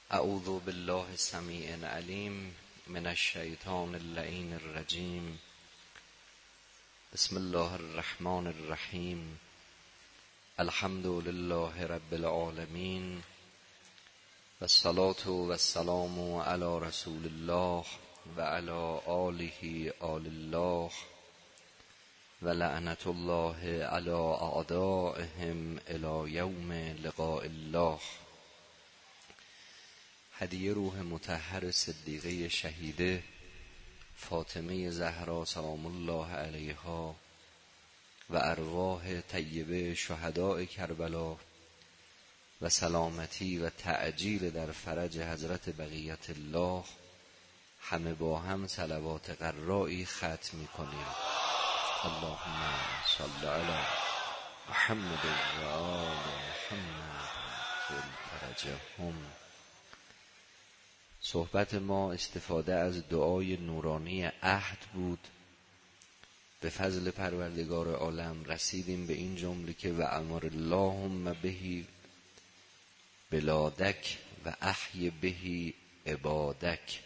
اعوذ بالله السمیع العلیم من الشیطان اللعین الرجیم. بسم الله الرحمن الرحیم. الحمد لله رب العالمین و الصلاة و السلام علی رسول الله و علی آله آل الله و لعنت الله علی اعدائهم الی یوم لقاء الله. هدیه روح مطهر صدیقه شهیده فاطمه زهرا سلام الله علیها و ارواح طیبه شهداء کربلا و سلامتی و تعجیل در فرج حضرت بقیت الله، همه با هم صلوات قرایی ختم می‌کنیم. اللهم صل علی محمد و آل محمد فرجهم. صحبت ما استفاده از دعای نورانی عهد بود. به فضل پروردگار عالم رسیدیم به این جمله که و امر اللهم بهی بلادک و احی بهی عبادک.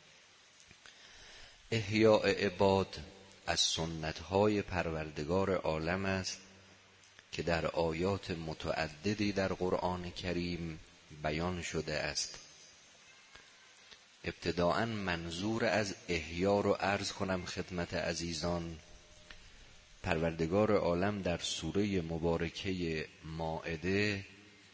احیاء عباد از سنت‌های پروردگار عالم است که در آیات متعددی در قرآن کریم بیان شده است. ابتداءً منظور از احیا رو عرض کنم خدمت عزیزان. پروردگار عالم در سوره مبارکه مائده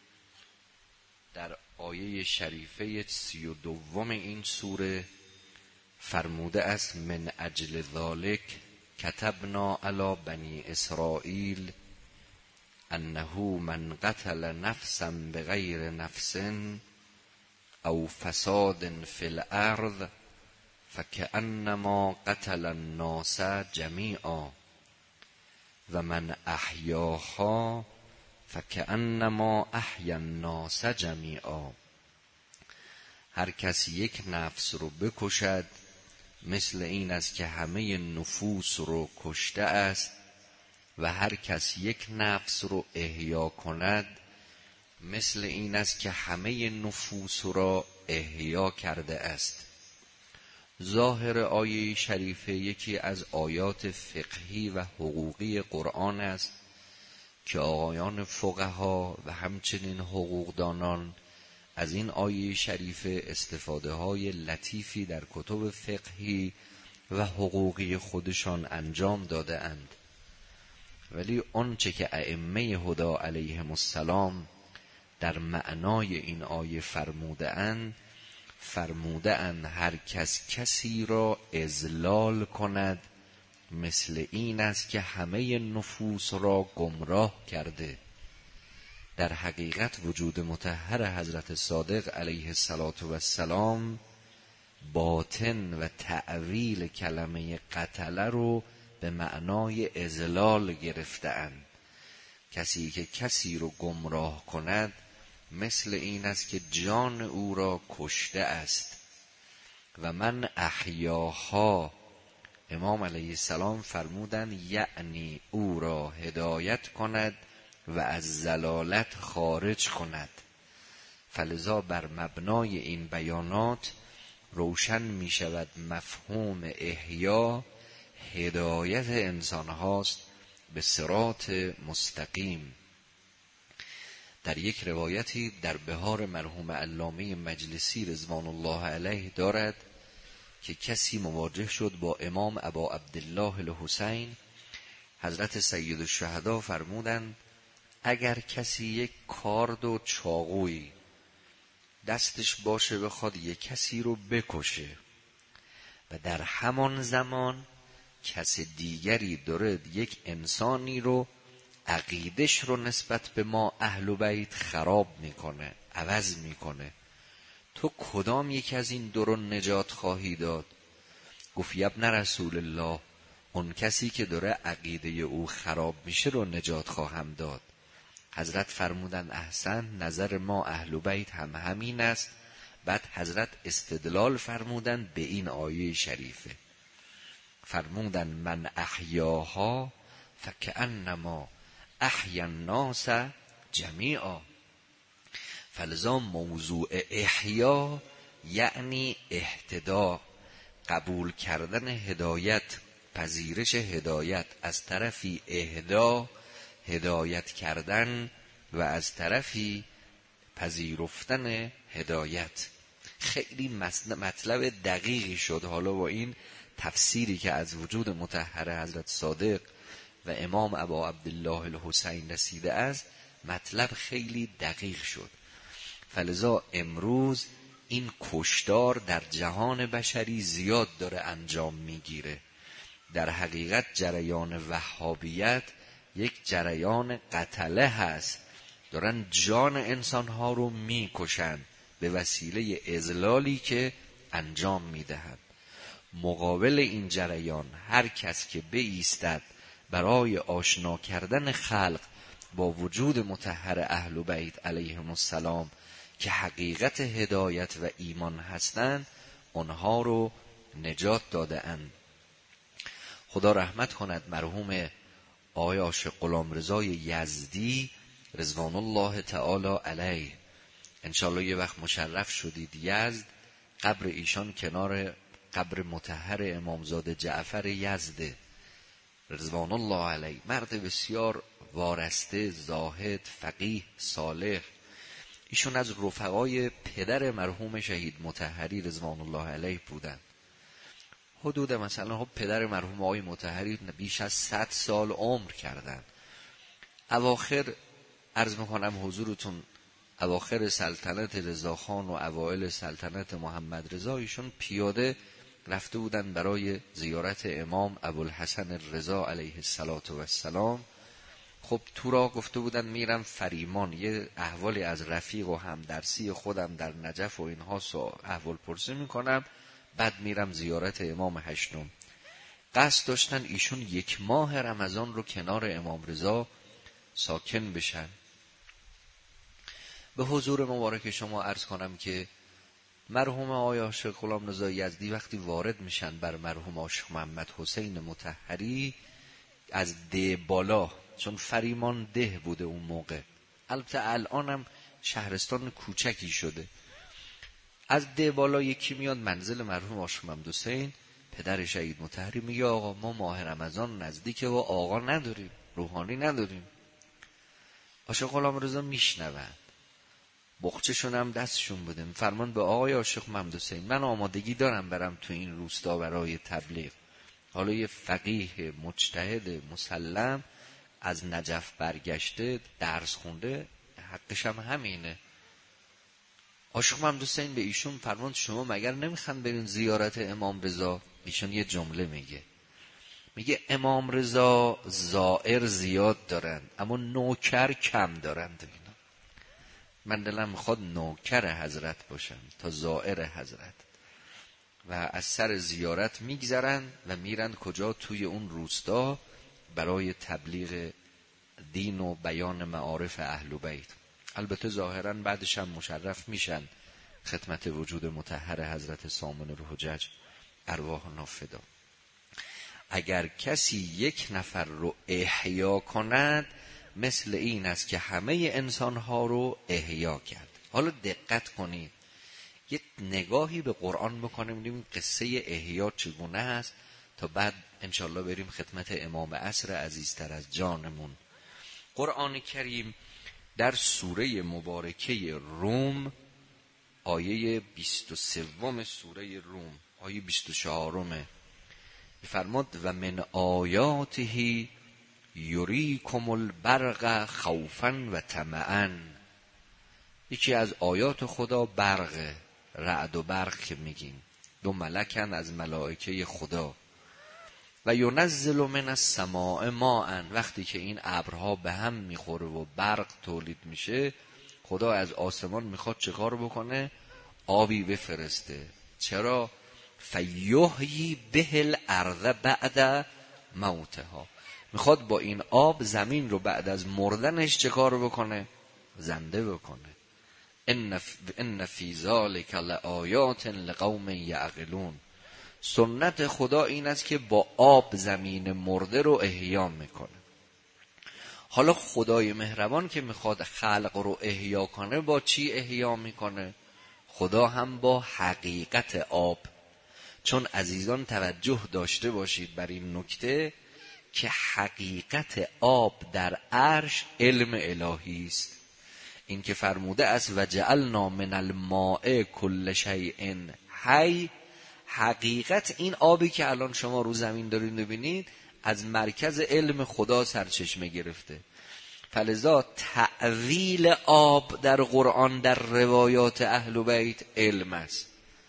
در آیه شریفه 32 این سوره فرموده است من اجل ذالک کتبنا علی بنی اسرائیل انه من قتل نفسا بغیر نفس او فساد فی الارض فکأنما قتل الناس جمیعا و من احیاها فکأنما احیا الناس جمیعا. هر کس یک نفس رو بکشد مثل این است که همه نفوس رو کشته است و هر کس یک نفس رو احیا کند مثل این است که همه نفوس را احیا کرده است. ظاهر آیه شریفه یکی از آیات فقهی و حقوقی قرآن است که آقایان فقها و همچنین حقوقدانان از این آیه شریفه استفاده های لطیفی در کتب فقهی و حقوقی خودشان انجام داده اند. ولی آنچه که ائمه هدی علیهم السلام در معنای این آیه فرموده اند هر کس کسی را اضلال کند مثل این است که همه نفوس را گمراه کرده. در حقیقت وجود مطهر حضرت صادق علیه السلام باطن و تأویل کلمه قتله رو به معنای اضلال گرفته‌اند. کسی که کسی رو گمراه کند مثل این است که جان او را کشته است. و من احیاها، امام علیه السلام فرمودند یعنی او را هدایت کند و از ضلالت خارج کند. فلذا بر مبنای این بیانات روشن می شود مفهوم احیا هدایت انسان هاست به صراط مستقیم. در یک روایتی در بهار مرحوم علامه مجلسی رضوان الله علیه دارد که کسی مواجه شد با امام ابا عبدالله الحسین. حضرت سید الشهدا فرمودند اگر کسی یک کارد و چاقویی دستش باشه بخواد یک کسی رو بکشه و در همان زمان کس دیگری داره یک انسانی رو عقیدش رو نسبت به ما اهل بیت خراب میکنه، عوض میکنه، تو کدام یک از این دو رو نجات خواهی داد؟ گفت ابن رسول الله اون کسی که داره عقیده او خراب میشه رو نجات خواهم داد. حضرت فرمودن احسن، نظر ما اهل بیت هم همین است. بعد حضرت استدلال فرمودن به این آیه شریفه، فرمودن من احیاها فکأنما احیا الناس جمیعا. فلذا موضوع احیا یعنی اهتدا، قبول کردن هدایت، پذیرش هدایت، از طرفی اهدا، هدایت کردن، و از طرفی پذیرفتن هدایت. خیلی مطلب دقیقی شد. حالا با این تفسیری که از وجود مطهر حضرت صادق و امام ابا عبدالله الحسین رسیده است، مطلب خیلی دقیق شد. فلذا امروز این کشتار در جهان بشری زیاد داره انجام میگیره. در حقیقت جریان وهابیت یک جریان قتله هست، دارن جان انسانها رو میکشن به وسیله اذلالی که انجام میدهند. مقابل این جریان هر کس که بایستد برای آشنا کردن خلق با وجود مطهر اهل بیت علیهم السلام که حقیقت هدایت و ایمان هستند، آنها رو نجات داده اند. خدا رحمت کند مرحوم آقای عاشق غلامرضا یزدی رضوان الله تعالی علیه. انشالله یه وقت مشرف شدید یزد، قبر ایشان کنار قبر مطهر امامزاده جعفر یزده رضوان الله علیه. مرد بسیار وارسته، زاهد، فقیه، صالح. ایشون از رفقای پدر مرحوم شهید مطهری رضوان الله علیه بودن. حدود مثلا پدر مرحوم آقای مطهری بیش از 100 سال عمر کردن. اواخر عرض میکنم حضورتون، اواخر سلطنت رضاخان و اوائل سلطنت محمد رضا ایشون پیاده رفته بودن برای زیارت امام ابوالحسن الرضا علیه السلام. خب تو را گفته بودن میرم فریمان، یه احوالی از رفیق و همدرسی خودم در نجف و اینها احوال پرسی میکنم، بعد میرم زیارت امام هشتم. قصد داشتن ایشون 1 ماه رمضان رو کنار امام رضا ساکن بشن. به حضور مبارک شما عرض کنم که مرحوم آقای عاشق غلامرضا یزدی وقتی وارد میشن بر مرحوم عاشق محمد حسین مطهری از ده بالا، چون فریمان ده بوده اون موقع، البته الانم شهرستان کوچکی شده، از ده بالا یکی میاد منزل مرحوم عاشق محمد حسین پدر شهید مطهری، میگه آقا ما ماه رمضان نزدیکه و آقا نداریم، روحانی نداریم. عاشق غلامرضا میشنوند، بخچه‌شون هم دستشون بوده، فرمان به آقای عاشق محمد حسین من آمادگی دارم برم تو این روستا برای تبلیغ. حالا یه فقیه مجتهد مسلم از نجف برگشته، درس خونده، حقش هم همینه. عاشق محمد حسین به ایشون فرمان شما مگر نمیخوان برین زیارت امام رضا؟ ایشون یه جمله میگه امام رضا زائر زیاد دارن اما نوکر کم دارن. من دلم میخواد نوکر حضرت باشم تا زائر حضرت. و از سر زیارت میگذرن و میرن کجا؟ توی اون روستا برای تبلیغ دین و بیان معارف اهل بیت. البته ظاهرا بعدش هم مشرف میشن خدمت وجود مطهر حضرت سامن الحجج ارواح نافدا. اگر کسی 1 نفر رو احیا کند مثل این است که همه انسانها رو احیا کرد. حالا دقت کنید، یه نگاهی به قرآن بکنیم ببینیم قصه احیا چگونه است تا بعد انشالله بریم خدمت امام عصر عزیزتر از جانمون. قرآن کریم در سوره مبارکه روم آیه 23 سوره روم آیه 24 فرمود و من آیاته یریکم البرق خوفا و طمعا. یکی از آیات خدا برق، رعد و برق که میگیم، 2 ملکن از ملائکه خدا. و ینزل من السماء ماء، وقتی که این ابرها به هم میخوره و برق تولید میشه خدا از آسمان میخواد چه کار بکنه؟ آبی بفرسته. چرا؟ فیحیی به الارض بعد موتها، میخواد با این آب زمین رو بعد از مردنش چه کار بکنه؟ زنده بکنه. ان فی ذلک لآیات لقوم یعقلون. سنت خدا این است که با آب زمین مرده رو احیا میکنه. حالا خدای مهربان که میخواد خلق رو احیا کنه با چی احیا میکنه؟ خدا هم با حقیقت آب. چون عزیزان توجه داشته باشید بر این نکته که حقیقت آب در عرش علم الهی است. این که فرموده است و جعلنا من الماء کل شیء حی، حقیقت این آبی که الان شما رو زمین دارید ببینید از مرکز علم خدا سرچشمه گرفته. فلذا تأویل آب در قرآن در روایات اهل بیت علم است.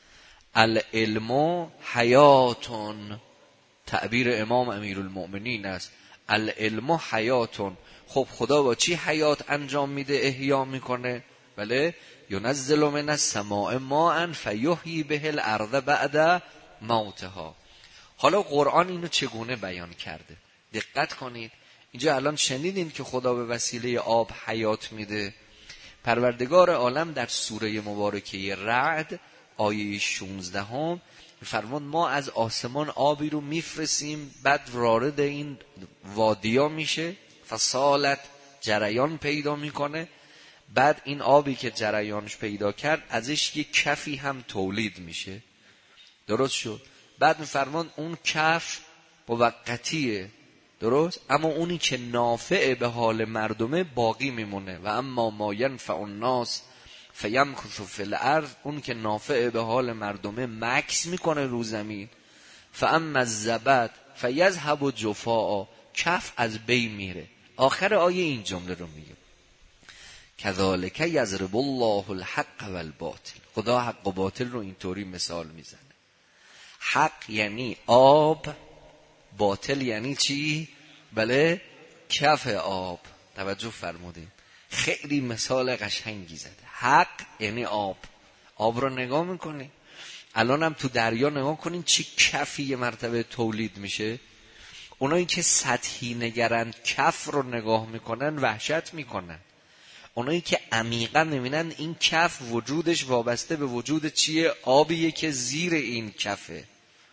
العلم حیاتون، تعبیر امام امیرالمؤمنین است. العلم حیاتون. خب خدا با چی حیات انجام میده، احیا میکنه؟ بله، ینزل من السماء ماء فیحیی به الارض بعد موتها. حالا قرآن اینو چگونه بیان کرده؟ دقت کنید. اینجا الان شنیدین که خدا به وسیله آب حیات میده. پروردگار عالم در سوره مبارکه رعد آیه 16 فرمود ما از آسمان آبی رو میفرستیم، بعد وارد این وادیا میشه، فسالت جریان پیدا میکنه، بعد این آبی که جریانش پیدا کرد ازش یک کفی هم تولید میشه. درست شد؟ بعد میفرمان اون کف موقتیه، درست، اما اونی که نافع به حال مردمه باقی میمونه. و اما ما ینفع الناس فیمکث فی الارض، اون که نافع به حال مردمه مکث میکنه رو زمین. فاما الزبد فیذهب جفاء، کف از بین میره. آخر آیه این جمله رو میگه کذالک یضرب الله الحق والباطل. خدا حق و باطل رو اینطوری مثال میزنه. حق یعنی آب، باطل یعنی چی؟ بله، کف آب. توجه فرمودید، خیلی مثال قشنگی زده. حق یعنی آب. آب رو نگاه میکنی الان هم تو دریا نگاه کنین چی کفی یه مرتبه تولید میشه. اونایی که سطحی نگرند کف رو نگاه میکنن وحشت میکنن. اونایی که عمیقا نمینن این کف وجودش وابسته به وجود چیه؟ آبیه که زیر این کفه.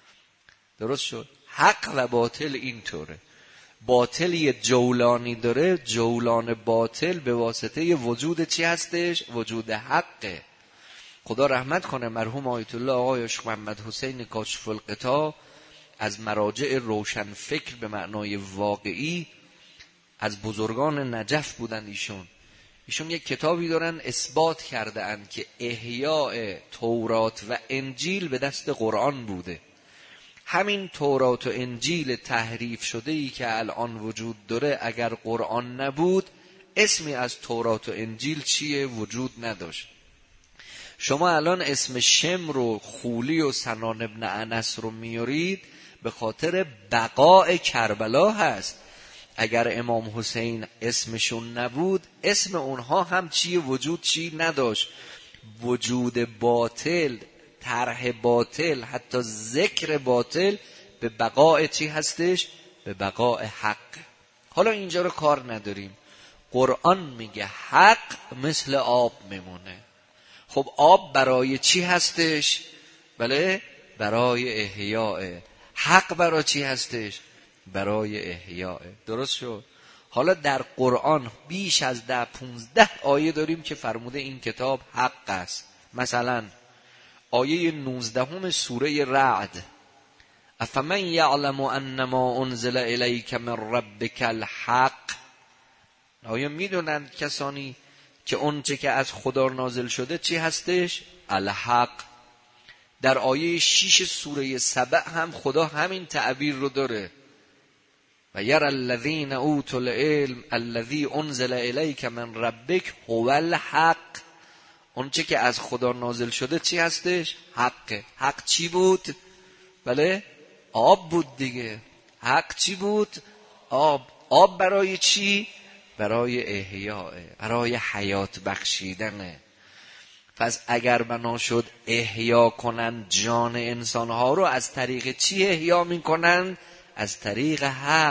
درست شد؟ حق و باطل اینطوره. باطل یه جولانی داره، جولان باطل به واسطه وجود چی هستش؟ وجود حقه. خدا رحمت کنه مرحوم آیت الله آقای شیخ محمد حسین کاشف الغطا، از مراجع روشن فکر به معنای واقعی، از بزرگان نجف بودن. ایشون یک کتابی دارن اثبات کرده اند که احیاء تورات و انجیل به دست قرآن بوده. همین تورات و انجیل تحریف شده ای که الان وجود داره اگر قرآن نبود اسمی از تورات و انجیل چیه؟ وجود نداشت. شما الان اسم شمر و خولی و سنان ابن انس رو میارید به خاطر بقاء کربلا هست. اگر امام حسین اسمشون نبود اسم اونها هم چیه؟ وجود چی نداشت. وجود باطل، طرح باطل، حتی ذکر باطل به بقاء چی هستش؟ به بقاء حق. حالا اینجا رو کار نداریم. قرآن میگه حق مثل آب میمونه. خب آب برای چی هستش؟ بله، برای احیاء. حق برای چی هستش؟ برای احیاء. درست شد؟ حالا در قرآن بیش از 10-15 آیه داریم که فرموده این کتاب حق است. مثلا آیه 19 سوره رعد، افمن یعلم انما انزل الیک من ربک الحق. آیا میدونند کسانی که اونچه که از خدا نازل شده چی هستش؟ الحق. در آیه 6 سوره سبع هم خدا همین تعبیر رو داره. و یرى الذین اوتوا العلم الذی انزل الیک من ربک هو الحق. اونچه که از خدا نازل شده چی هستش؟ حقه. حق چی بود؟ بله، آب بود دیگه. حق چی بود؟ آب. آب برای چی؟ برای احیاء، برای حیات بخشیدنه. پس اگر بنا شد احیا کنن جان انسانها رو، از طریق چی احیا میکنن؟ از طریق حق.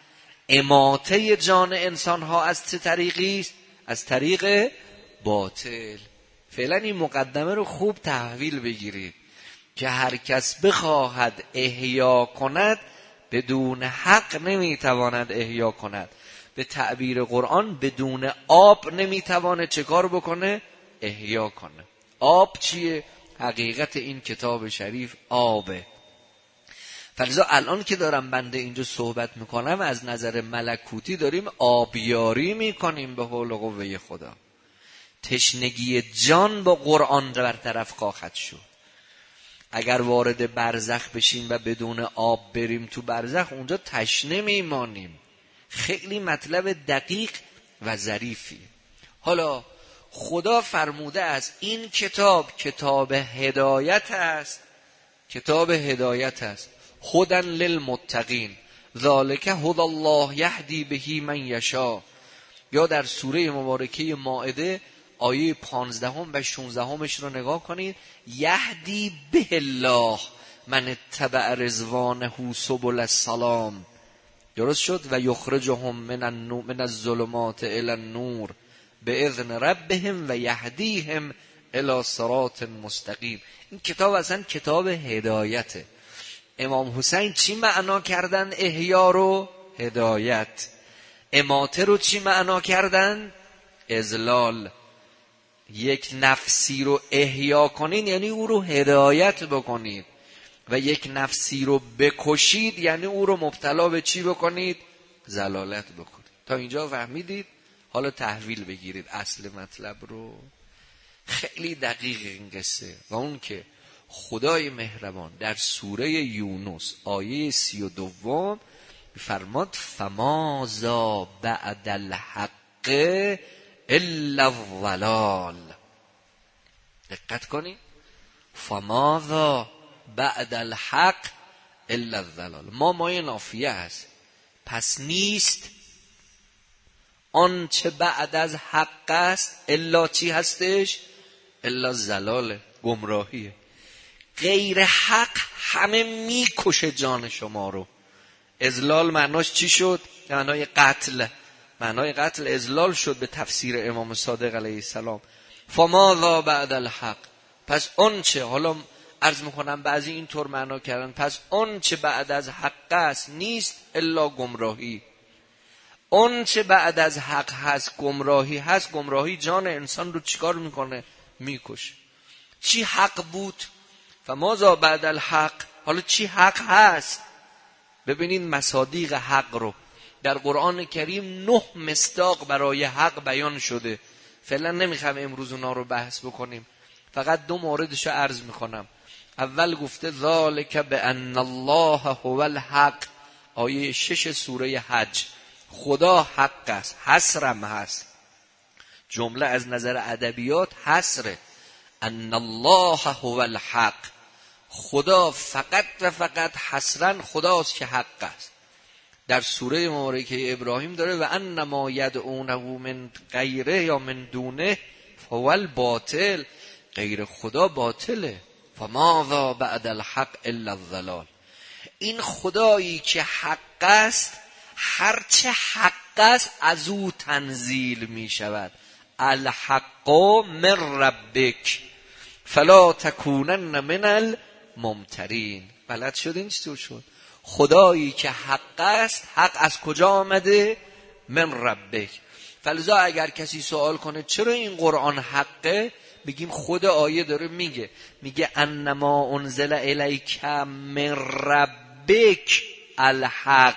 اماته جان انسانها از چه طریقی است؟ از طریق باطل. فعلا این مقدمه رو خوب تحویل بگیرید که هر کس بخواهد احیا کند بدون حق نمیتواند احیا کند. به تعبیر قرآن بدون آب نمیتوانه چه کار بکنه؟ احیا کنه. آب چیه؟ حقیقت این کتاب شریف آبه. فلذا الان که دارم بنده اینجا صحبت میکنم از نظر ملکوتی داریم آبیاری میکنیم به حول و قوه خدا. تشنگی جان با قرآن برطرف خواهد شد. اگر وارد برزخ بشیم و بدون آب بریم تو برزخ اونجا تشنه میمانیم. خیلی مطلب دقیق و ظریفی. حالا خدا فرموده است این کتاب کتاب هدایت است. کتاب هدایت است. هدی للمتقین ذالک هدی الله یهدی به من یشاء. یا در سوره مبارکه مائده آیه 15 و 16 رو نگاه کنید. یهدی به الله من اتبع رضوانه سبل السلام. درست شد. و یخرجهم من الظلمات الی النور باذن ربهم و یهدیهم الی صراط مستقیم. این کتاب اصلا کتاب هدایته. امام حسین چی معنا کردن احیا رو؟ هدایت. اماته رو چی معنا کردن؟ اذلال. یک نفسی رو احیا کنین یعنی او رو هدایت بکنید و یک نفسی رو بکشید یعنی او رو مبتلا به چی بکنید؟ ضلالت بکنید. تا اینجا فهمیدید؟ حالا تحویل بگیرید اصل مطلب رو. خیلی دقیق این قصه. و اون که خدای مهربان در سوره یونس آیه 32 فرماد فماذا بعد الحق الا الضلال. دقت کنید. فماذا بعد الحق الا الضلال. مایه نافیه است. پس نیست آنچه بعد از حق است الا چی هستش؟ الا الضلال، گمراهیه. غیر حق همه میکشه جان شما رو. اذلال معناش چی شد؟ معنای قتل. معنای قتل اذلال شد به تفسیر امام صادق علیه السلام. فماذا بعد الحق. پس اون چه، حالا عرض میکنم بعضی اینطور معنا کردن، پس اون چه بعد از حق است نیست الا گمراهی. اون چه بعد از حق هست گمراهی هست. گمراهی جان انسان رو چیکار میکنه؟ میکشه. چی حق بود؟ فماذا بعد الحق. حالا چی حق هست؟ ببینید مصادیق حق رو در قرآن کریم 9 مصداق برای حق بیان شده. فعلا نمیخوام امروز اونا رو بحث بکنیم، فقط 2 موردش رو عرض میکنم. اول گفته ذالک بان الله هو الحق، آیه 6 سوره حج. خدا حق است، حصرم هست. جمله از نظر ادبیات حصره. ان الله هو الحق. خدا فقط و فقط حصرا خداست که حق است. در سوره مبارکه ابراهیم داره و انما یدعونه من غیره یا من دونه فهو الباطل. غیر خدا باطله. فماذا بعد الحق الا الضلال. این خدایی که حق است هرچه حق است از او تنزیل می شود. الحق من ربک فلا تکونن من الممترین. بلد شدین چطور شد؟ خدایی که حق است، حق از کجا آمده؟ من ربک. فلذا اگر کسی سوال کنه چرا این قرآن حقه، بگیم خود آیه داره میگه انما انزل الیک من ربک الحق.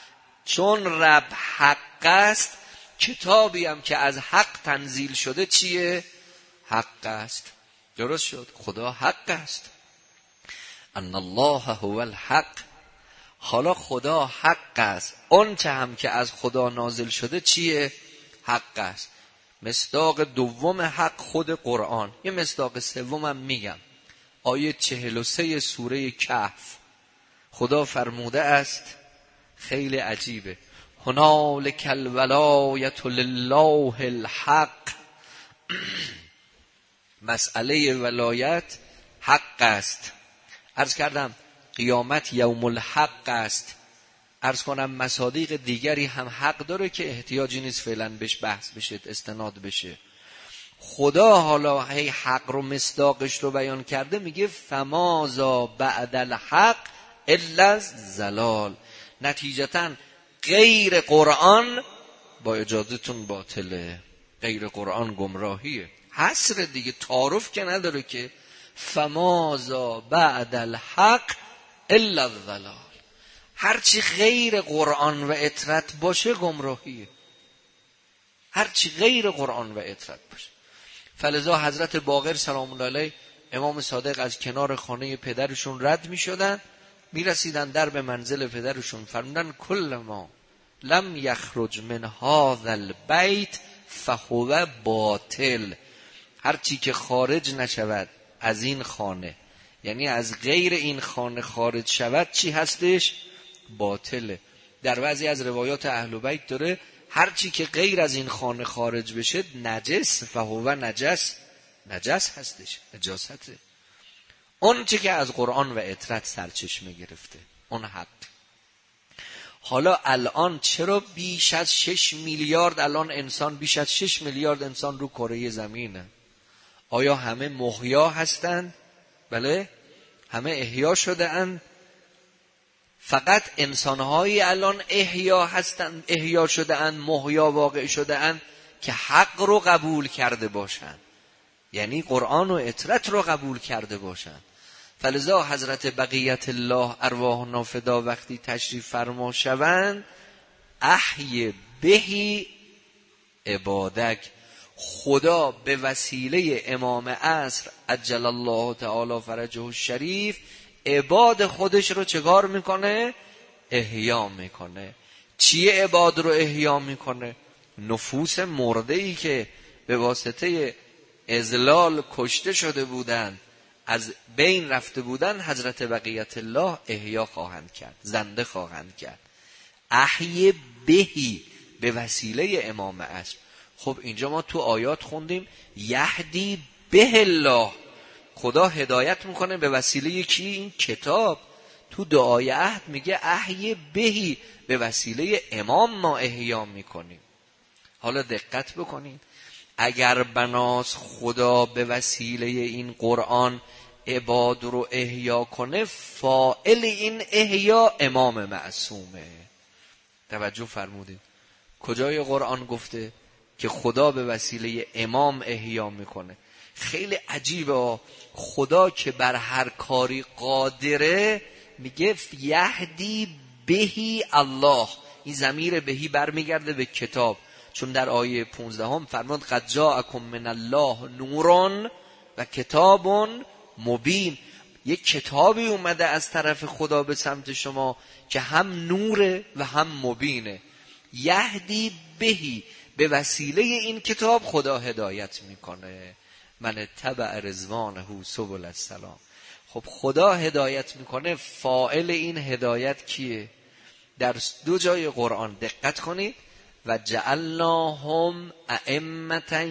چون رب حق است، کتابی هم که از حق تنزیل شده چیه؟ حق است. درست شد. خدا حق است. ان الله هو الحق. حالا خدا حق است، اون چه هم که از خدا نازل شده چیه؟ حق است. مصداق دوم حق خود قرآن. یه مصداق سومم میگم. آیه 43 سوره کهف. خدا فرموده است، خیلی عجیبه، هنالک الولایت لله الحق. مسئله ولایت حق است. عرض کردم قیامت یوم الحق است. عرض کنم مصادیق دیگری هم حق داره که احتیاجی نیست فعلا بهش بحث بشه، استناد بشه. خدا حالا هی حق رو مصداقش رو بیان کرده، میگه فماذا بعد الحق الا الضلال. نتیجتاً غیر قرآن با اجازهتون باطله، غیر قرآن گمراهیه. حصر دیگه، تعارف که نداره که فماذا بعد الحق الا الضلال. هرچی غیر قرآن و اطرت باشه گمراهیه، هرچی غیر قرآن و اطرت باشه. فلذا حضرت باقر سلام الله علیه، امام صادق از کنار خانه پدرشون رد می شدن، می رسیدن در به منزل پدرشون، فرمودن کل ما لم یخرج من هذا البیت فهو باطل. هرچی که خارج نشود از این خانه، یعنی از غیر این خانه خارج شود، چی هستش؟ باطله. در بعضی از روایات اهل بیت داره هرچی که غیر از این خانه خارج بشه نجس، فهو نجس، نجس هستش، نجاسته. اون چی که از قرآن و اطرت سرچشمه گرفته، اون حق. حالا الان چرا بیش از 6 میلیارد الان انسان، بیش از 6 میلیارد انسان رو کره زمینه؟ آیا همه محیا هستند؟ بله، همه احیا شده اند. فقط انسانهایی الان احیا هستند، احیا شده اند، محیا واقع شده اند که حق رو قبول کرده باشند، یعنی قرآن و اطرت رو قبول کرده باشند. فلذا حضرت بقیت الله ارواحنا فدا وقتی تشریف فرما شوند، احی بهی عبادک، خدا به وسیله امام عصر عجل الله تعالی فرجه الشریف عباد خودش رو چگار میکنه؟ احیا میکنه. چیه عباد رو احیا میکنه؟ نفوس مرده ای که به واسطه اذلال کشته شده بودند، از بین رفته بودند، حضرت بقیت الله احیا خواهند کرد، زنده خواهند کرد. احی بهی، به وسیله امام عصر. خب اینجا ما تو آیات خوندیم یهدی به الله، خدا هدایت میکنه به وسیله کی؟ این کتاب. تو دعای عهد میگه احی بهی، به وسیله امام ما احیا میکنیم. حالا دقت بکنید، اگر بناس خدا به وسیله این قرآن عباد رو احیا کنه، فاعل این احیا امام معصومه. توجه فرمودید کجای قرآن گفته که خدا به وسیله امام احیا میکنه؟ خیلی عجیبه، خدا که بر هر کاری قادره میگه یهدی بهی الله. این ضمیر بهی برمیگرده به کتاب، چون در آیه 15 فرمود قد جاءکم من الله نورون و کتاب مبین. یک کتابی اومده از طرف خدا به سمت شما که هم نوره و هم مبینه. یهدی بهی، به وسیله این کتاب خدا هدایت میکنه. من تبع رضوانه سبل السلام. خب خدا هدایت میکنه، فاعل این هدایت کیه؟ در 2 جای قرآن دقت کنید، و جعلناهم ائمة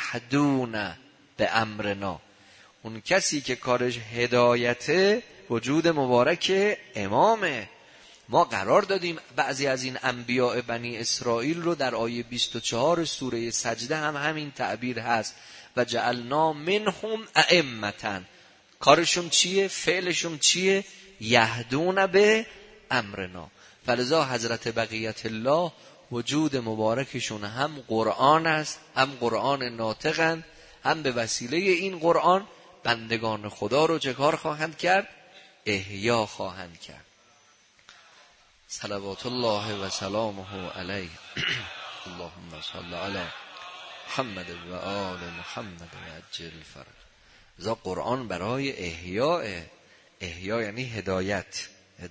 یهدون به امرنا. اون کسی که کارش هدایته وجود مبارک امامه. ما قرار دادیم بعضی از این انبیاء بنی اسرائیل رو در آیه 24 سوره سجده هم همین تعبیر هست، و جعلنا منهم ائمة. کارشون چیه؟ فعلشون چیه؟ یهدون به امرنا. فلذا حضرت بقیت الله وجود مبارکشون هم قرآن است، هم قرآن ناطقند، هم به وسیله این قرآن بندگان خدا رو چه کار خواهند کرد؟ احیا خواهند کرد. صلوات الله و سلامه علیه. اللهم صل علی محمد و آل محمد و عجل فرج. ذا قرآن برای احیا یعنی هدایت.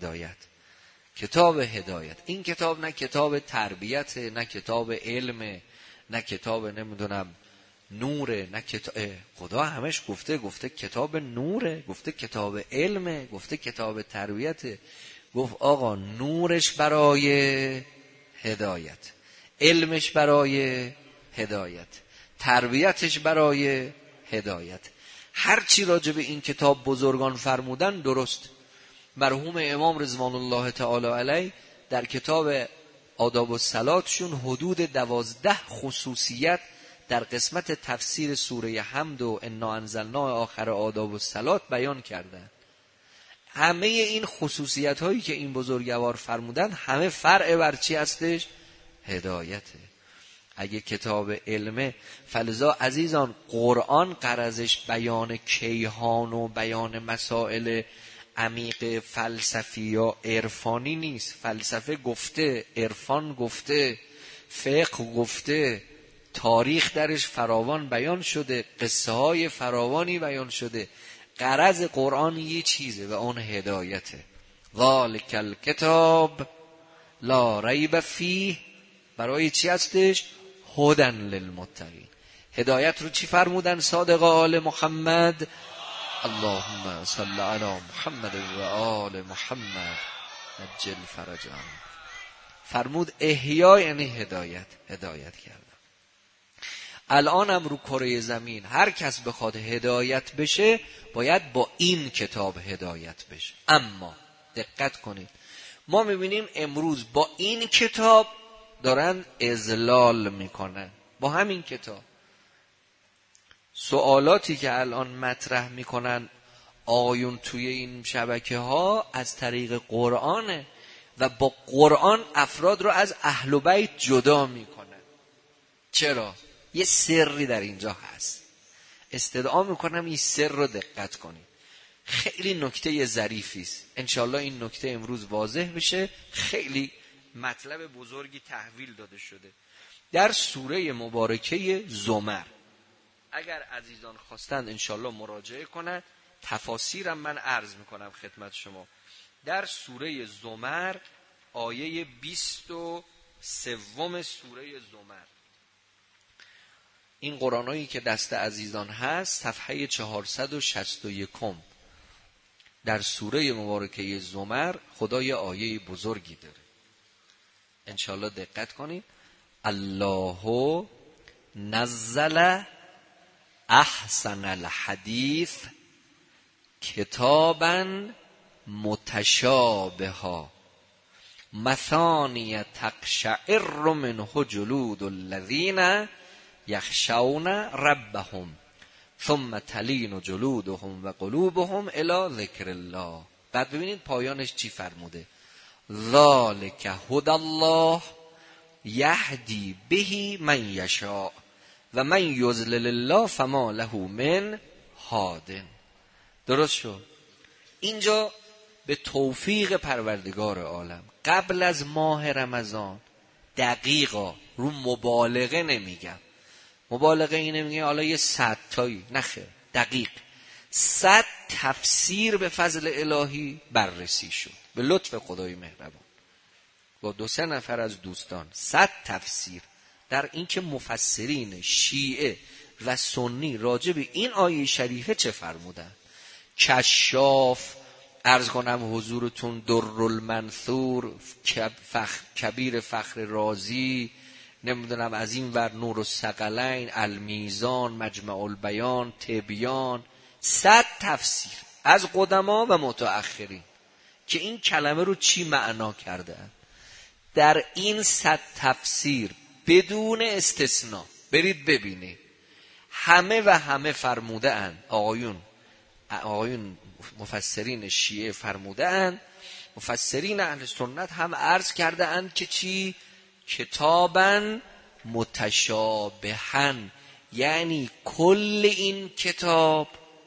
کتاب هدایت. این کتاب نه کتاب تربیت، نه کتاب علم، نه کتاب نمیدونم نوره، نه کتاب. خدا همش گفته کتاب نوره، گفته کتاب علمه، گفته کتاب تربیته. گفت آقا نورش برای هدایت، علمش برای هدایت، تربیتش برای هدایت. هر چی راجع به این کتاب بزرگان فرمودن درست. مرحوم امام رضوان الله تعالی علیه در کتاب آداب الصلاتشون حدود 12 خصوصیت در قسمت تفسیر سوره حمد و انا انزلنا آخر آداب الصلات بیان کردن. همه این خصوصیت هایی که این بزرگوار فرمودن همه فرع بر چی هستش؟ هدایته. اگه کتاب علمه. فلذا عزیزان قرآن غرضش بیان کیهان و بیان مسائل عمیق فلسفی یا عرفانی نیست. فلسفه گفته، عرفان گفته، فقه گفته، تاریخ درش فراوان بیان شده، قصه های فراوانی بیان شده. غرض قرآن یه چیزه و اون هدایته. ذالک الکتاب لا ریب فیه، برای چی هستش؟ هدی للمتقین. هدایت رو چی فرمودن صادق آل محمد؟ اللهم صل علی محمد و آل محمد عجل فرجهم. فرمود احیا یعنی هدایت کردن. الان هم رو کره زمین هر کس بخواد هدایت بشه باید با این کتاب هدایت بشه. اما دقت کنید، ما میبینیم امروز با این کتاب دارن اضلال میکنن. با همین کتاب سوالاتی که الان مطرح میکنن آقایون توی این شبکه ها از طریق قرآنه و با قرآن افراد رو از اهل بیت جدا میکنن. چرا؟ یه سری در اینجا هست. استدعا میکنم این سر رو دقت کنید. خیلی نکته ظریفی است. انشالله این نکته امروز واضح بشه. خیلی مطلب بزرگی تحویل داده شده در سوره مبارکه زمر. اگر عزیزان خواستند انشالله مراجعه کنند. تفاسیرم من عرض میکنم خدمت شما. در سوره زمر آیه 23 سوره زمر، این قرآنایی که دست عزیزان هست صفحه 461 در سوره مبارکه زمر خدا یه آیه بزرگی داره. انشالله دقت کنید. الله نزل احسن الحدیث کتابا متشابها مثانی تقشعر منه جلود الذین یخشون ربهم ثم تلین جلودهم و قلوبهم الی ذکر الله. بعد ببینید پایانش چی فرموده؟ ذالک هدی الله یهدی به من یشاء و من یضلل الله فما له من هاد. درست شد؟ اینجا به توفیق پروردگار عالم قبل از ماه رمضان دقیقا رو مبالغه نمیگم، مبالغه اینه میگه حالا یه 100 تایی نخیر، دقیق 100 تفسیر به فضل الهی بررسی شد به لطف خدای مهربان با 2-3 نفر از دوستان. 100 تفسیر در این که مفسرین شیعه و سنی راجع به این آیه شریفه چه فرمودن. کشاف عرض کنم حضورتون، درالمنثور، کبیر فخر رازی، نمیدونم از این ور نور الثقلین، المیزان، مجمع البیان، تبیان. 100 تفسیر از قدما و متأخرین که این کلمه رو چی معنا کرده اند. در این 100 تفسیر بدون استثناء برید ببینید همه و همه فرموده اند، آقایون مفسرین شیعه فرموده اند، مفسرین اهل سنت هم عرض کرده اند که چی؟ کتاباً متشابهاً، یعنی کل این کتاب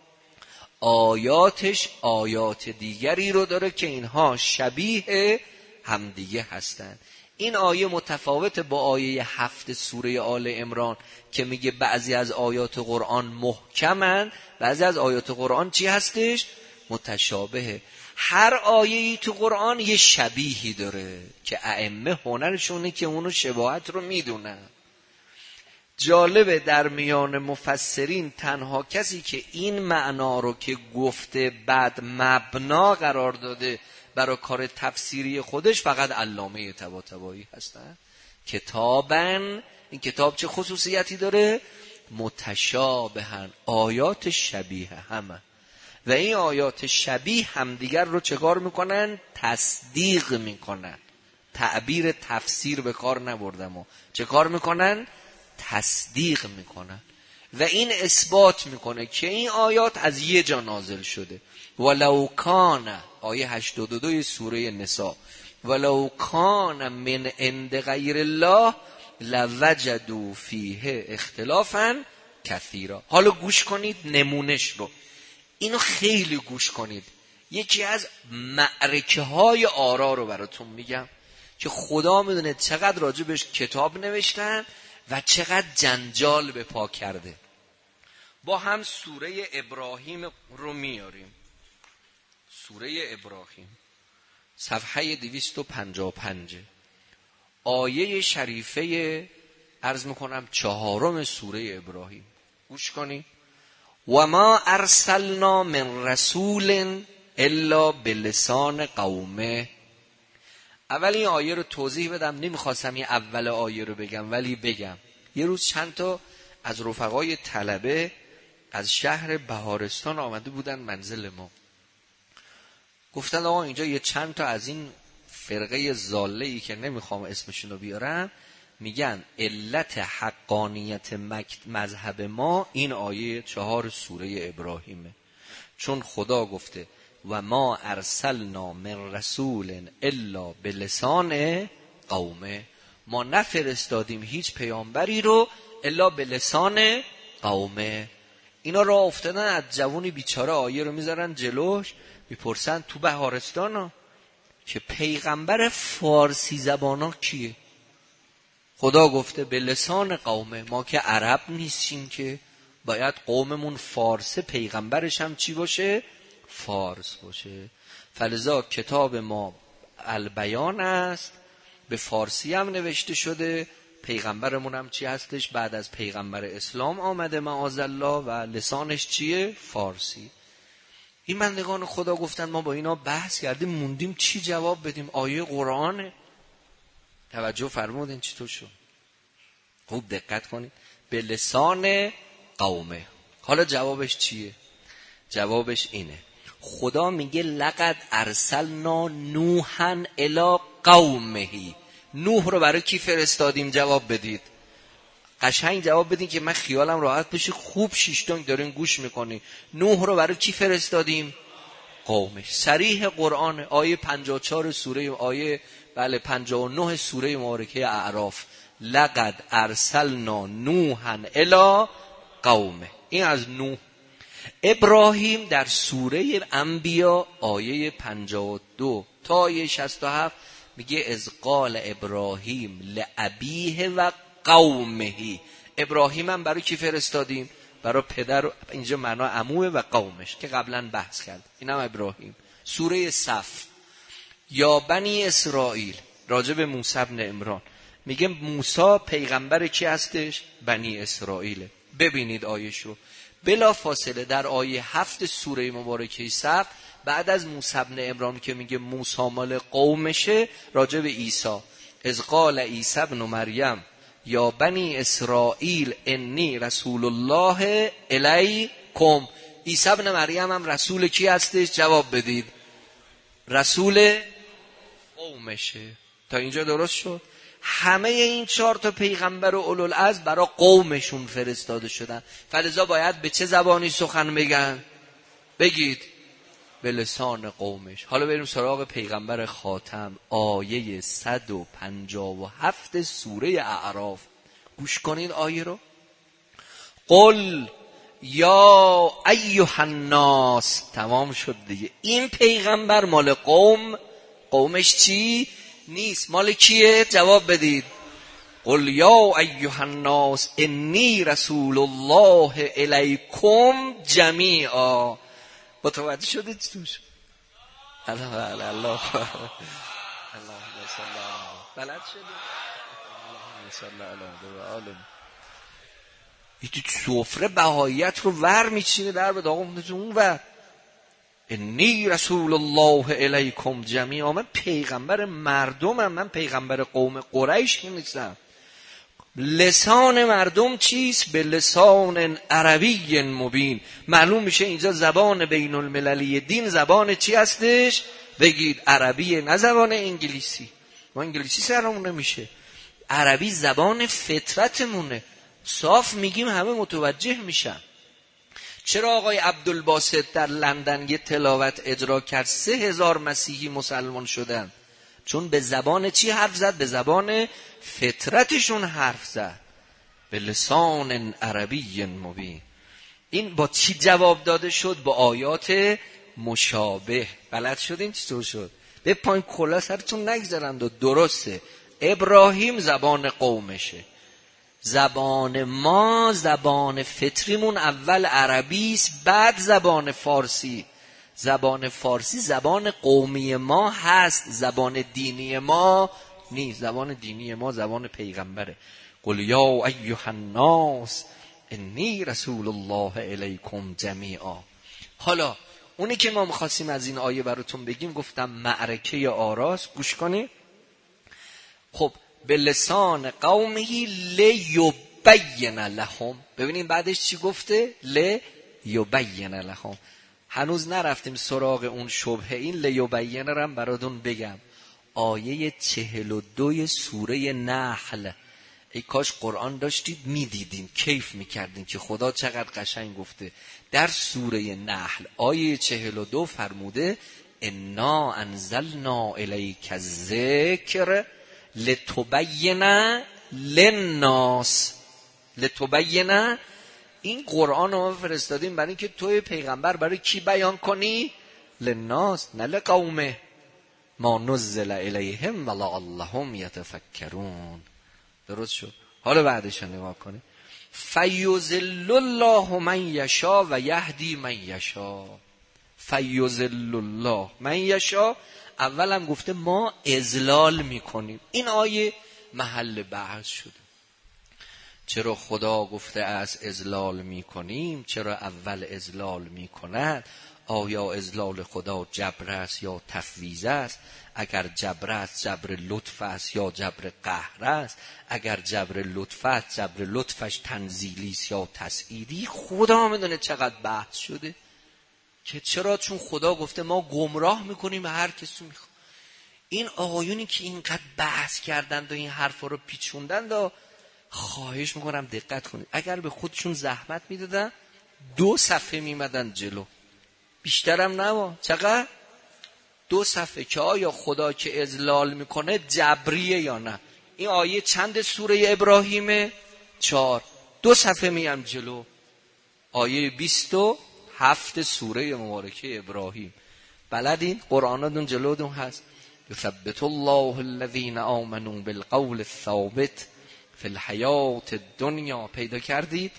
آیاتش آیات دیگری رو داره که اینها شبیه همدیگه هستند. این آیه متفاوت با آیه 7 سوره آل عمران که میگه بعضی از آیات قرآن محکمن، بعضی از آیات قرآن چی هستش؟ متشابهه. هر آیه‌ای تو قرآن یه شبیهی داره که ائمه هنرشونه که اونو شباهت رو میدونن. جالبه در میان مفسرین تنها کسی که این معنا رو که گفته بعد مبنا قرار داده برای کار تفسیری خودش فقط علامه طباطبایی هستن. کتاباً، این کتاب چه خصوصیتی داره؟ متشابهاً، آیات شبیه همه و این آیات شبیه همدیگر رو چه کار میکنن؟ تصدیق میکنن. تعبیر تفسیر به کار نبردم و چه کار میکنن؟ تصدیق میکنن و این اثبات میکنه که این آیات از یه جا نازل شده. ولو کان، آیه 82 سوره نساء، ولو کان من عند غیر الله لوجدوا فیه اختلافا کثیرا. حالا گوش کنید نمونش رو، اینو خیلی گوش کنید. یکی از معرکه های آرا رو براتون میگم که خدا میدونه چقدر راجبش کتاب نوشتن و چقدر جنجال به پا کرده. با هم سوره ابراهیم رو میاریم. سوره ابراهیم صفحه 255 آیه شریفه عرض میکنم 4 سوره ابراهیم. گوش کنی. و ما ارسلنا من رسول الا بلسان قومه. اول این آیه رو توضیح بدم، نمیخواستم این اول آیه رو بگم ولی بگم. یه روز چند تا از رفقای طلبه از شهر بهارستان آمده بودن منزل ما، گفتن آقا اینجا یه چند تا از این فرقه ضاله‌ای که نمیخوام اسمشون رو بیارم میگن علت حقانیت مذهب ما این آیه 4 سوره ابراهیمه، چون خدا گفته و ما ارسلنا من رسول الا بلسان قومه، ما نفرستادیم هیچ پیامبری رو الا بلسان قومه. اینا راه افتادن از جوونی بیچاره آیه رو میذارن جلوش، میپرسن تو بهارستان ها که پیغمبر فارسی زبان ها کیه؟ خدا گفته به لسان قومه، ما که عرب نیستیم که، باید قوممون فارسه، پیغمبرش هم چی باشه؟ فارس باشه. فلذا کتاب ما البیان است، به فارسی هم نوشته شده، پیغمبرمون هم چی هستش؟ بعد از پیغمبر اسلام آمده معاذالله و لسانش چیه؟ فارسی. این بندگان خدا گفتن ما با اینا بحث کردیم موندیم چی جواب بدیم، آیه قرآنه. توجه فرمودین چطور شد؟ خوب دقت کنید. به لسان قومه. حالا جوابش چیه؟ جوابش اینه، خدا میگه لقد ارسلنا نوحا الی قومه. نوح رو برای کی فرستادیم؟ جواب بدید. قشنگ جواب بدین که من خیالم راحت بشه. خوب شیشتونگ دارین گوش میکنی. نوح رو برای کی فرستادیم؟ قومش. صریح قرآن آیه 54 سوره آیه 59 سوره مبارکه اعراف. لقد ارسلنا نوحا الی قومه. این از نوح. ابراهیم در سوره انبیا آیه 52 تا آیه 67 میگه از قال ابراهیم لابیه و قومه. ابراهیم هم برای کی فرستادیم؟ برای پدر، اینجا معنا عموه، و قومش که قبلا بحث کرد. اینم ابراهیم. سوره صف یا بنی اسرائیل راجع به موسی ابن عمران میگه موسی پیغمبر کی هستش؟ بنی اسرائیله. ببینید آیش رو بلا فاصله در آیه 7 سوره مبارکه صف بعد از موسی ابن عمران که میگه موسی مال قومشه، راجع به عیسی از قال عیسی ابن مریم یا بنی اسرائیل انی رسول الله الیکم. عیسی ابن مریم هم رسول کی هستش؟ جواب بدید. رسول قومشه. تا اینجا درست شد؟ همه این 4 تا پیغمبر و اولوالعزم برای قومشون فرستاده شدن. فلذا باید به چه زبانی سخن بگن؟ بگید به لسان قومش. حالا بریم سراغ پیغمبر خاتم. آیه 157 سوره اعراف. گوش کنید آیه رو. قل یا ایها الناس. تمام شد دیگه. این پیغمبر مال قومش چی؟ نیست. مال کیه؟ جواب بدید. قل یا ایها الناس انی رسول الله الیکم جمیعا. متوجه شدید توش؟ الله الله الله صل علی بلد شدید. اللهم صل علی و آل. این سفره بهاییت رو ور میچینه در به داغم اون و انی رسول الله الیکم جمیعا. من پیغمبر مردمم، من پیغمبر قوم قریش نیستم. لسان مردم چیست؟ به لسان عربی مبین. معلوم میشه اینجا زبان بین المللی دین زبان چی هستش؟ بگید عربیه، نه زبان انگلیسی. ما انگلیسی سرمون نمیشه. عربی زبان فطرتمونه. صاف میگیم همه متوجه میشن. چرا آقای عبدالباسط در لندن یه تلاوت اجرا کرد 3000 مسیحی مسلمان شدن؟ چون به زبان چی حرف زد؟ به زبان فطرتشون حرف زد. به لسان عربی مبین. این با چی جواب داده شد؟ با آیات مشابه. بلد شدین چطور شد؟ به پایین کلا سرتون نگذارند و درسته. ابراهیم زبان قومشه، زبان ما زبان فطریمون اول عربی است، بعد زبان فارسی. زبان فارسی زبان قومی ما هست، زبان دینی ما نیست. زبان دینی ما زبان پیغمبره. قل یا ایها الناس انی رسول الله الیکم جمیعا. حالا اونی که ما می‌خواستیم از این آیه براتون بگیم، گفتم معرکه آراس. گوش کنید. خب به لسان قومه لیبین لهم. ببینیم بعدش چی گفته؟ لیبین لهم. هنوز نرفتیم سراغ اون شبهه. این لیبین رو هم براتون بگم. آیه 42 سوره نحل. ای کاش قرآن داشتید میدیدین، کیف میکردین که خدا چقدر قشنگ گفته. در سوره نحل آیه 42 فرموده انا انزلنا الیک الذکر لتبین للناس. لتبین، این قرآن رو فرستادیم برای اینکه توی پیغمبر برای کی بیان کنی؟ للناس، نه لقومه. ما نزل الیهم ولعلهم یتفکرون. درست شد؟ حالا بعدش نگاه کنی. فیضل الله من یشاء و یهدی من یشاء. فیضل الله من یشاء. اولم گفته ما اضلال میکنیم. این آیه محل بحث شده. چرا خدا گفته از اضلال میکنیم؟ چرا اول اضلال میکند؟ آیا اضلال خدا جبر است یا تفویض است؟ اگر جبر است جبر لطف است یا جبر قهر است؟ اگر جبر لطف است جبر لطفش تنزیلی است یا تسعیدی؟ خدا میدونه چقدر بحث شده که چرا. چون خدا گفته ما گمراه میکنیم هر کسی میخواد. این آقایونی که اینقدر بحث کردند و این حرفا رو پیچوندند و خواهش میکنم دقت کنید. اگر به خودشون زحمت میدادن 2 صفحه میمدن جلو، بیشترم نه. چقدر؟ 2 صفحه که آیا خدا که اضلال میکنه جبریه یا نه. این آیه چند سوره ابراهیمه؟ 4. 2 صفحه میام جلو. آیه 27 سوره مبارکه ابراهیم. بلدین؟ قرآناتون جلودون هست. یثبت الله الذین آمنوا بالقول الثابت فی الحیات الدنیا. پیدا کردید؟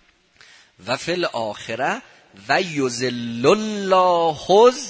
و فی الاخره و یذل الله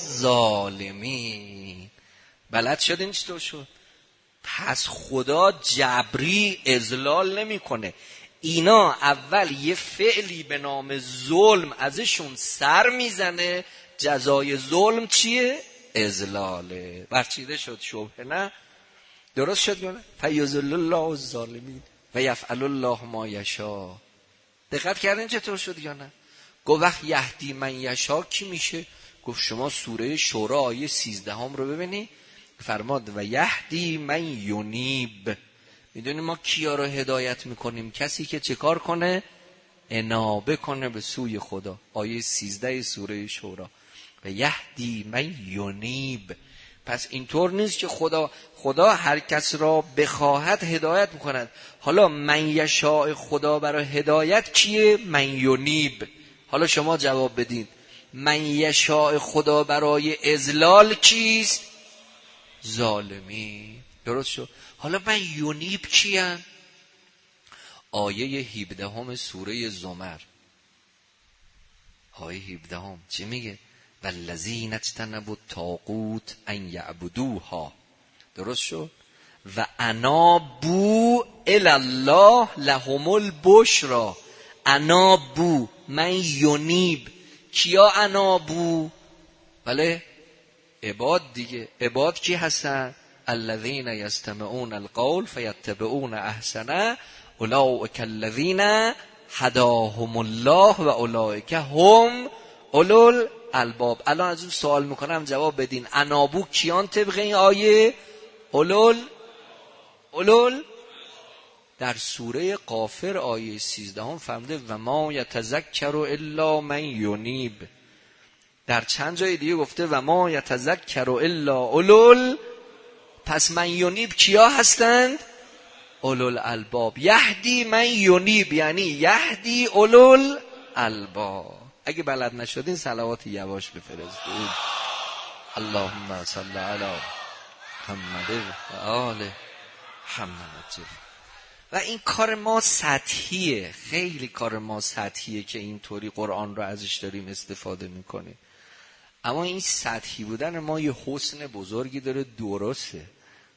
الظالمین. بلد شدین چطور شد؟ پس خدا جبری اضلال نمیکنه. اینا اول یه فعلی به نام ظلم ازشون سر میزنه، جزای ظلم چیه؟ اضلاله. برچیده شد شبهه، نه؟ درست شد نه؟ فیضل الله الظالمین و یفعل الله ما یشاء. دقت کردین چطور شد یا نه؟ گفت وقت یهدی من یشاء کی میشه؟ گفت شما سوره شورا آیه 13 رو ببینی، فرماد و یهدی من یونیب. میدونی ما کیا رو هدایت میکنیم؟ کسی که چه کار کنه؟ انابه کنه به سوی خدا. آیه 13 سوره شورا. و یهدی من یونیب. پس اینطور نیست که خدا هر کس را بخواهد هدایت میکند. حالا من یشاء خدا برای هدایت کیه؟ من یونیب. حالا شما جواب بدین من یشاء خدا برای اضلال کیست؟ ظالمی. درست شد؟ حالا من یونیب کیم؟ آیه 17 سوره زمر. آیه 17 چی میگه؟ والذین اجتنبوا الطاغوت ان یعبدوها. درست شد؟ و انابوا الی الله لهم البشری. انابوا من یونیب. کیا انابوا؟ بله عباد دیگه. عباد کی هستن؟ الذین یستمعون القول فیتبعون احسنه اولئک الذین هداهم الله و اولئک هم اولو الباب. الان از اون سوال میکنم جواب بدین. انابو کیان طبق این آیه؟ اولول. در سوره غافر آیه 13 فرموده و ما یتذکر الا من یونیب. در چند جای دیگه گفته و ما یتذکر الا اولول. پس من یونیب کیا هستند؟ اولول الباب. یهدی من یونیب یعنی یهدی اولول الباب. اگه بلد نشدین صلوات یواش بفرستید. اللهم صل علی محمد و آل محمد. و این کار ما سطحیه، خیلی کار ما سطحیه که اینطوری قرآن رو ازش داریم استفاده میکنیم. اما این سطحی بودن ما یه حسن بزرگی داره، درسته.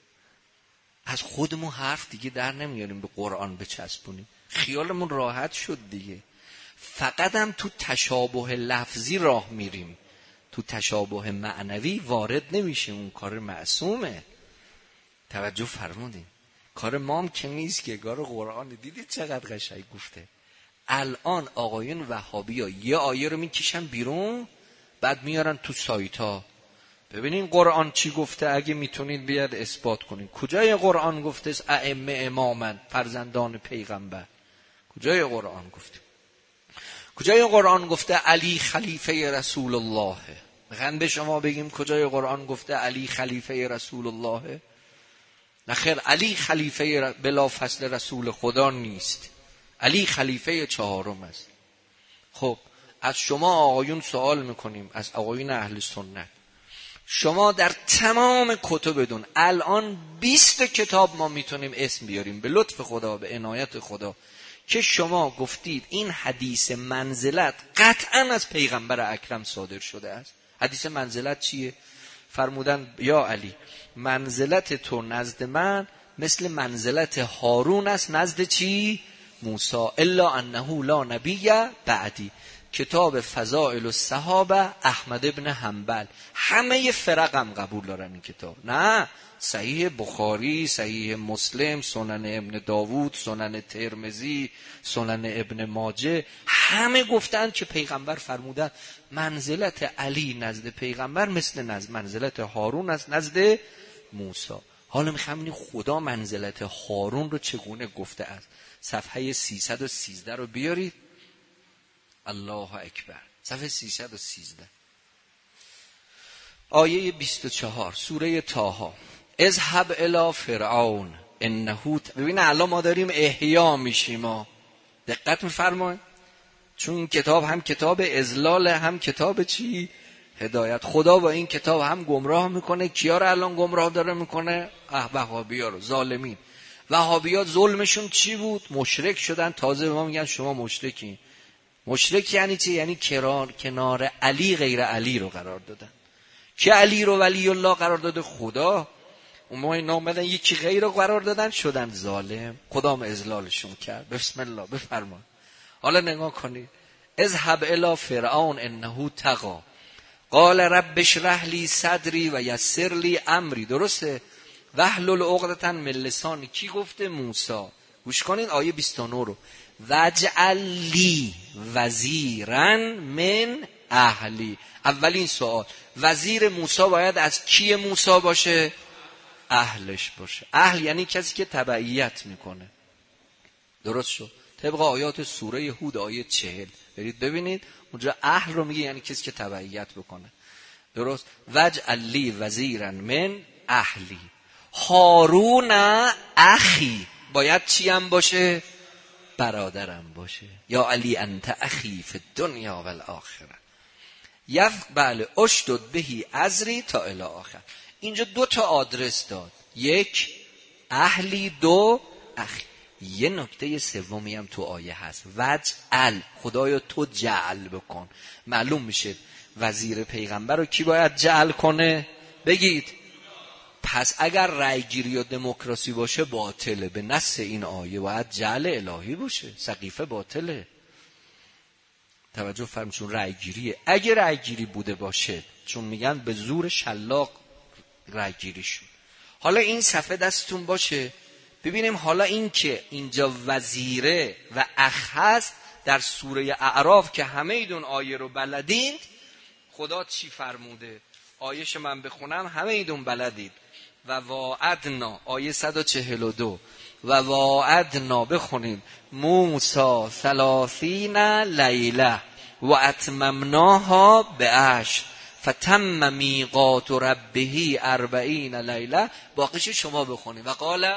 از خودمون حرف دیگه در نمیاریم به قرآن بچسبونیم، خیالمون راحت شد دیگه. فقط هم تو تشابه لفظی راه میریم، تو تشابه معنوی وارد نمیشیم. اون کار معصومه. توجه فرمودین؟ کار ما هم که نیست که. کار قرآن. دیدید چقدر قشنگ گفته. الان آقایون وهابی‌ها یه آیه رو میکشن بیرون، بعد میارن تو سایت ها. ببینین قرآن چی گفته، اگه میتونید بیاد اثبات کنین. کجای قرآن گفته ائمه امامن، فرزندان پیغمبر؟ کجای قرآن گفته؟ کجای قرآن گفته علی خلیفه رسول الله؟ میخوان به شما بگیم کجای قرآن گفته علی خلیفه رسول الله؟ نخیر، علی خلیفه بلا فصل رسول خدا نیست، علی خلیفه چهارم است. خب از شما آقایون سوال میکنیم، از آقایون اهل سنت، شما در تمام کتبتون الان 20 کتاب ما میتونیم اسم بیاریم به لطف خدا، به عنایت خدا، که شما گفتید این حدیث منزلت قطعا از پیغمبر اکرم صادر شده است. حدیث منزلت چیه؟ فرمودن یا علی منزلت تو نزد من مثل منزلت هارون است نزد چی؟ موسی، الا انه لا نبی بعدی. کتاب فضائل الصحابه احمد ابن حنبل. همه فرق هم قبول دارن این کتاب. نه، صحیح بخاری، صحیح مسلم، سنن ابن داوود، سنن ترمذی، سنن ابن ماجه، همه گفتن که پیغمبر فرمودن منزلت علی نزد پیغمبر مثل منزلت هارون است نزد موسی. حالا میخوام ببینیم خدا منزلت هارون رو چگونه گفته است. صفحه 313 رو بیارید. الله اکبر. صفحه 313 آیه 24 سوره طه. اذهب الی فرعون انه. ببین الان ما داریم احیا میشیم. ما دقت میفرمایید، چون کتاب هم کتاب اضلال، هم کتاب چی؟ هدایت. خدا با این کتاب هم گمراه میکنه. کیا رو الان گمراه داره میکنه؟ وهابی‌ها رو، ظالمین. وهابی‌ها ظلمشون چی بود؟ مشرک شدن. تازه به ما میگن شما مشرکین. مشرک یعنی چی؟ یعنی کنار علی غیر علی رو قرار دادن. که علی رو ولی الله قرار داده خدا، اون ما اینا اومدن یکی غیر رو قرار دادن، شدن ظالم. خدا هم اذلالشون کرد. بسم الله بفرما. حالا نگاه کنید. اذهب الی فرعون انه طغی قال رب اشرح لی صدری و یسر لی امری. درسته؟ واحلل عقدة من لسانی. کی گفته؟ موسی. گوش کنین آیه 29 رو. وجعل لی وزیرا من اهلی. اولین سوال، وزیر موسی باید از کی موسی باشه؟ اهلش باشه. اهل یعنی کسی که تبعیت میکنه. درست شد؟ طبق آیات سوره هود آیه 40 برید ببینید اونجا اهل رو میگه یعنی کسی که تبعیت بکنه. درست؟ وجعل لی وزیرا من اهلی هارون اخی. باید چی هم باشه؟ برادرم باشه. یا علی انت اخی فی الدنیا و الاخره. بله اشدد بهی ازری تا الی آخر. اینجا 2 تا آدرس داد، 1 اهلی، 2 اخی. یه نکته سومی هم تو آیه هست، وجعل. خدایا تو جعل بکن. معلوم میشه وزیر پیغمبر رو کی باید جعل کنه؟ بگید. پس اگر رأی گیری و دموکراسی باشه باطله. به نص این آیه باید جعل الهی باشه. سقیفه باطله. توجه فرمایید، چون رأی گیریه. اگه رأی گیری بوده باشه، چون میگن به زور شلاق رأی گیری شد. حالا این صفحه دستتون باشه ببینیم. حالا این که اینجا وزیره و اخ هست در سوره اعراف که همه ایدون آیه رو بلدید، خدا چی فرموده؟ آیهش من بخونم همه ایدون بلدید. و واعدنا آیه 142 و واعدنا بخونید موسی 30 لیله و اتممناها به 10 فتم میقات ربه 40 لیله. باقیش شما بخونید.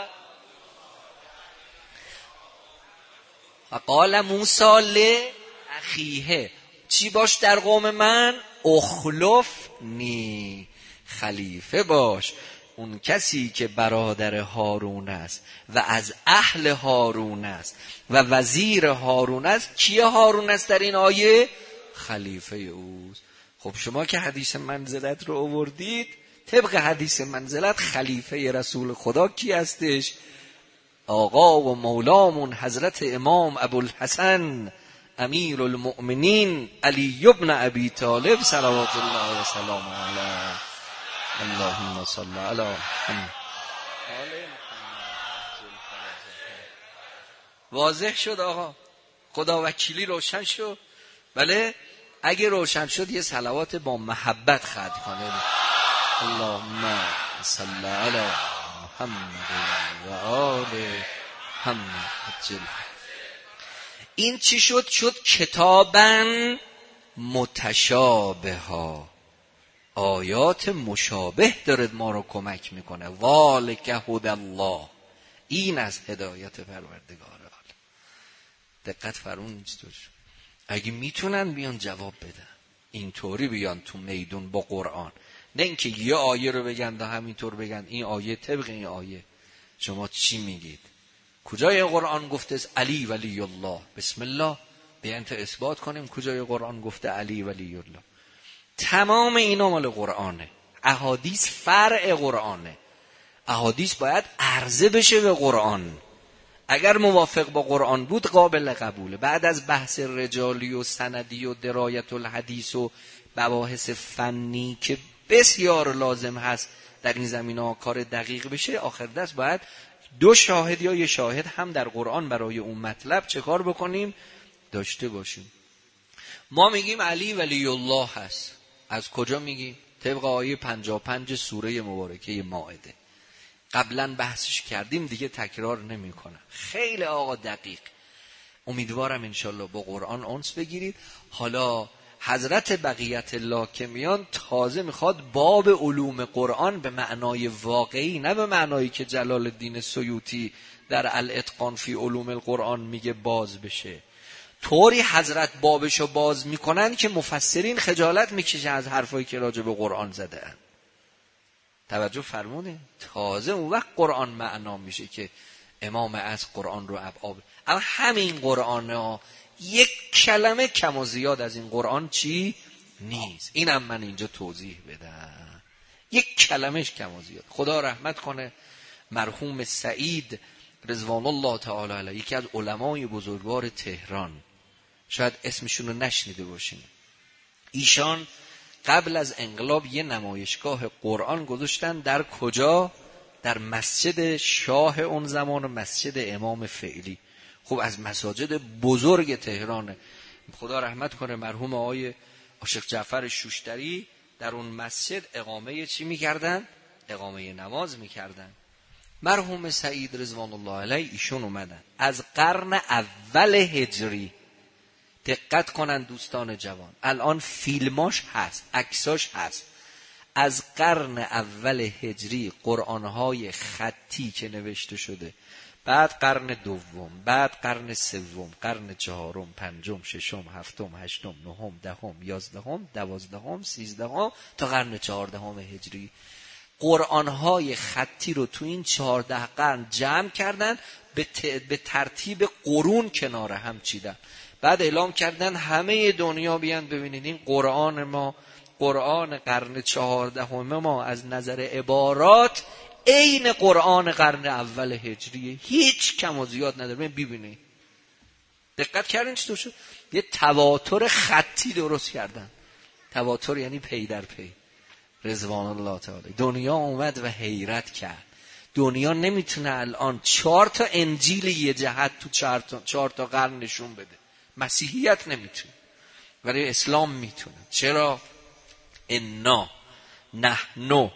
وقال موسی لاخیه، چی باش در قوم من؟ اخلفنی، خلیفه باش. اون کسی که برادر هارون است و از اهل هارون است و وزیر هارون است. کیه هارون است در این آیه؟ خلیفه اوست. خب شما که حدیث منزلت رو آوردید، طبق حدیث منزلت خلیفه رسول خدا کی هستش؟ آقا و مولامون حضرت امام ابوالحسن امیر المؤمنین علی ابن ابی طالب صلوات الله و سلامه علیه. اللهم صل علی محمد. واضح شد آقا؟ خدا وکیلی روشن شد؟ بله، اگه روشن شد یه صلوات با محبت خط کنه. اللهم صل علی محمد و آل محمد. این چی شد؟ شد کتاباً متشابها، آیات مشابه دارد ما رو کمک میکنه. ذالک هدی الله، این از هدایت پروردگار. دقت فرمون. اگه میتونن بیان جواب بدن، اینطوری بیان تو میدون با قرآن، نه اینکه یه آیه رو بگن و همینطور بگن این آیه طبق این آیه. شما چی میگید؟ کجای قرآن گفته است علی ولی الله؟ بسم الله بیان تا اثبات کنیم کجای قرآن گفته علی ولی الله. تمام اینا مال قرآنه. احادیث فرع قرآنه. احادیث باید عرضه بشه به قرآن. اگر موافق با قرآن بود قابل قبوله. بعد از بحث رجالی و سندی و درایت الحدیث و مباحث فنی که بسیار لازم هست در این زمینه کار دقیق بشه، آخر دست باید دو شاهد یا یه شاهد هم در قرآن برای اون مطلب چه کار بکنیم؟ داشته باشیم. ما میگیم علی ولی الله هست. از کجا میگیم؟ طبق آیه 55 سوره مبارکه مائده. قبلا بحثش کردیم دیگه تکرار نمی کنم. خیلی آقا دقیق. امیدوارم انشالله با قرآن انس بگیرید. حالا حضرت بقیت الله که میان تازه میخواد باب علوم قرآن به معنای واقعی، نه به معنایی که جلال الدین سیوطی در الاتقان فی علوم القرآن میگه باز بشه. طوری حضرت بابشو باز میکنن که مفسرین خجالت میکشن از حرفایی که راجع به قرآن زده ان. توجه فرمونه. تازه اون وقت قرآن معنا میشه که امام از قرآن رو ابعاد. اما همین قرآن ها یک کلمه کم و زیاد از این قرآن چی نیست. اینم من اینجا توضیح بدم. یک کلمش کم و زیاد. خدا رحمت کنه مرحوم سعید رضوان الله تعالی علیه، یکی از علمای بزرگوار تهران، شاید اسمشون رو نشنیده باشین. ایشان قبل از انقلاب یه نمایشگاه قرآن گذاشتن. در کجا؟ در مسجد شاه اون زمان و مسجد امام فعلی. خب از مساجد بزرگ تهرانه. خدا رحمت کنه مرحوم آقای عاشق جعفر شوشتری در اون مسجد اقامه چی میکردن؟ اقامه نماز میکردن. مرحوم سعید رضوان الله علیه ایشون اومدن از قرن اول هجری. دقت کنن دوستان جوان، الان فیلماش هست، عکساش هست. از قرن اول هجری قرآنهای خطی که نوشته شده، بعد قرن دوم، بعد قرن سوم، قرن چهارم، پنجم، ششم، هفتم، هشتم، نهم، دهم، یازدهم، دوازدهم، سیزدهم تا قرن 14 هجری قرآنهای خطی رو تو این 14 قرن جمع کردن، به ترتیب قرون کنار هم چیدن. بعد اعلام کردن همه دنیا بیان ببینید این قرآن ما، قرآن قرن 14 ما از نظر عبارات عین قرآن قرن اول هجریه، هیچ کم و زیاد نداره. ببینید دقت کردین چطور شد؟ یه تواتر خطی درست کردن. تواتر یعنی پی در پی. رضوان الله تعالی دنیا اومد و حیرت کرد. دنیا نمیتونه الان 4 تا انجیل یه جهت تو 4 تا قرن نشون بده. مسیحیت نمیتونه ولی اسلام میتونه. چرا؟ انا نحن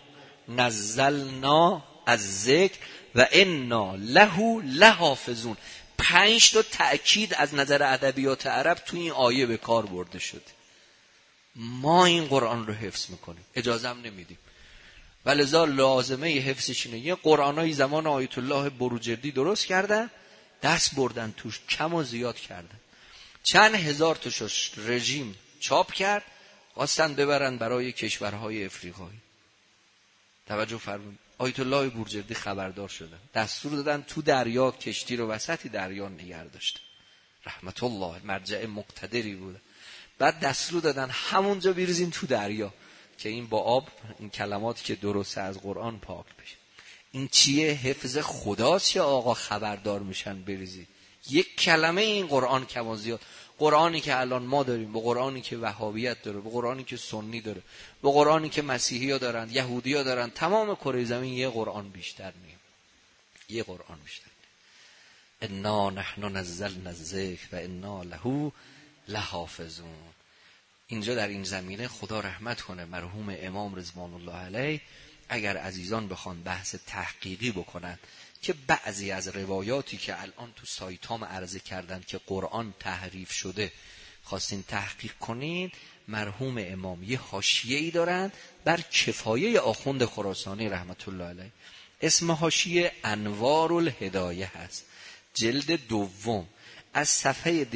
نزلنا الذکر و انا له لحافظون. 5 تا تأکید از نظر ادبیات عرب تو این آیه به کار برده شده. ما این قرآن رو حفظ میکنیم، اجازه هم نمیدیم. ولذا لازمه حفظش اینه. یه قرآنای زمان آیت الله بروجردی درست کردن، دست بردن توش، کم و زیاد کردن، چند هزار تاشو رژیم چاپ کرد، خواستن ببرن برای کشورهای افریقایی. توجه فرمایید، آیت الله بروجردی خبردار شدن، دستور دادن تو دریا کشتی رو وسط دریا نگه داشتن. رحمت الله، مرجع مقتدری بود. بعد دستور دادن همونجا بریزین تو دریا که این با آب این کلماتی که درسته از قرآن پاک بشه. این چیه؟ حفظ خداست یا آقا خبردار میشن بریزی؟ یک کلمه این قرآن کم و زیاد، قرآنی که الان ما داریم، با قرآنی که وهابیت داره، با قرآنی که سنی داره، با قرآنی که مسیحی ها دارن، یهودی ها دارن، تمام کره زمین یه قرآن بیشتر نیم، یه قرآن بیشتر نیم. انا نحن نزلنا الذکر و انا له لحافظون. اینجا در این زمینه خدا رحمت کنه مرحوم امام رضوان الله علیه، اگر عزیزان بخوان بحث تحقیقی بکنن که بعضی از روایاتی که الان تو سایتام عرضه کردن که قرآن تحریف شده خواستین تحقیق کنین، مرحوم امام یه حاشیه‌ای دارن بر کفایه آخوند خراسانی رحمت الله علیه. اسم حاشیه انوار الهدایه هست، جلد دوم، از صفحه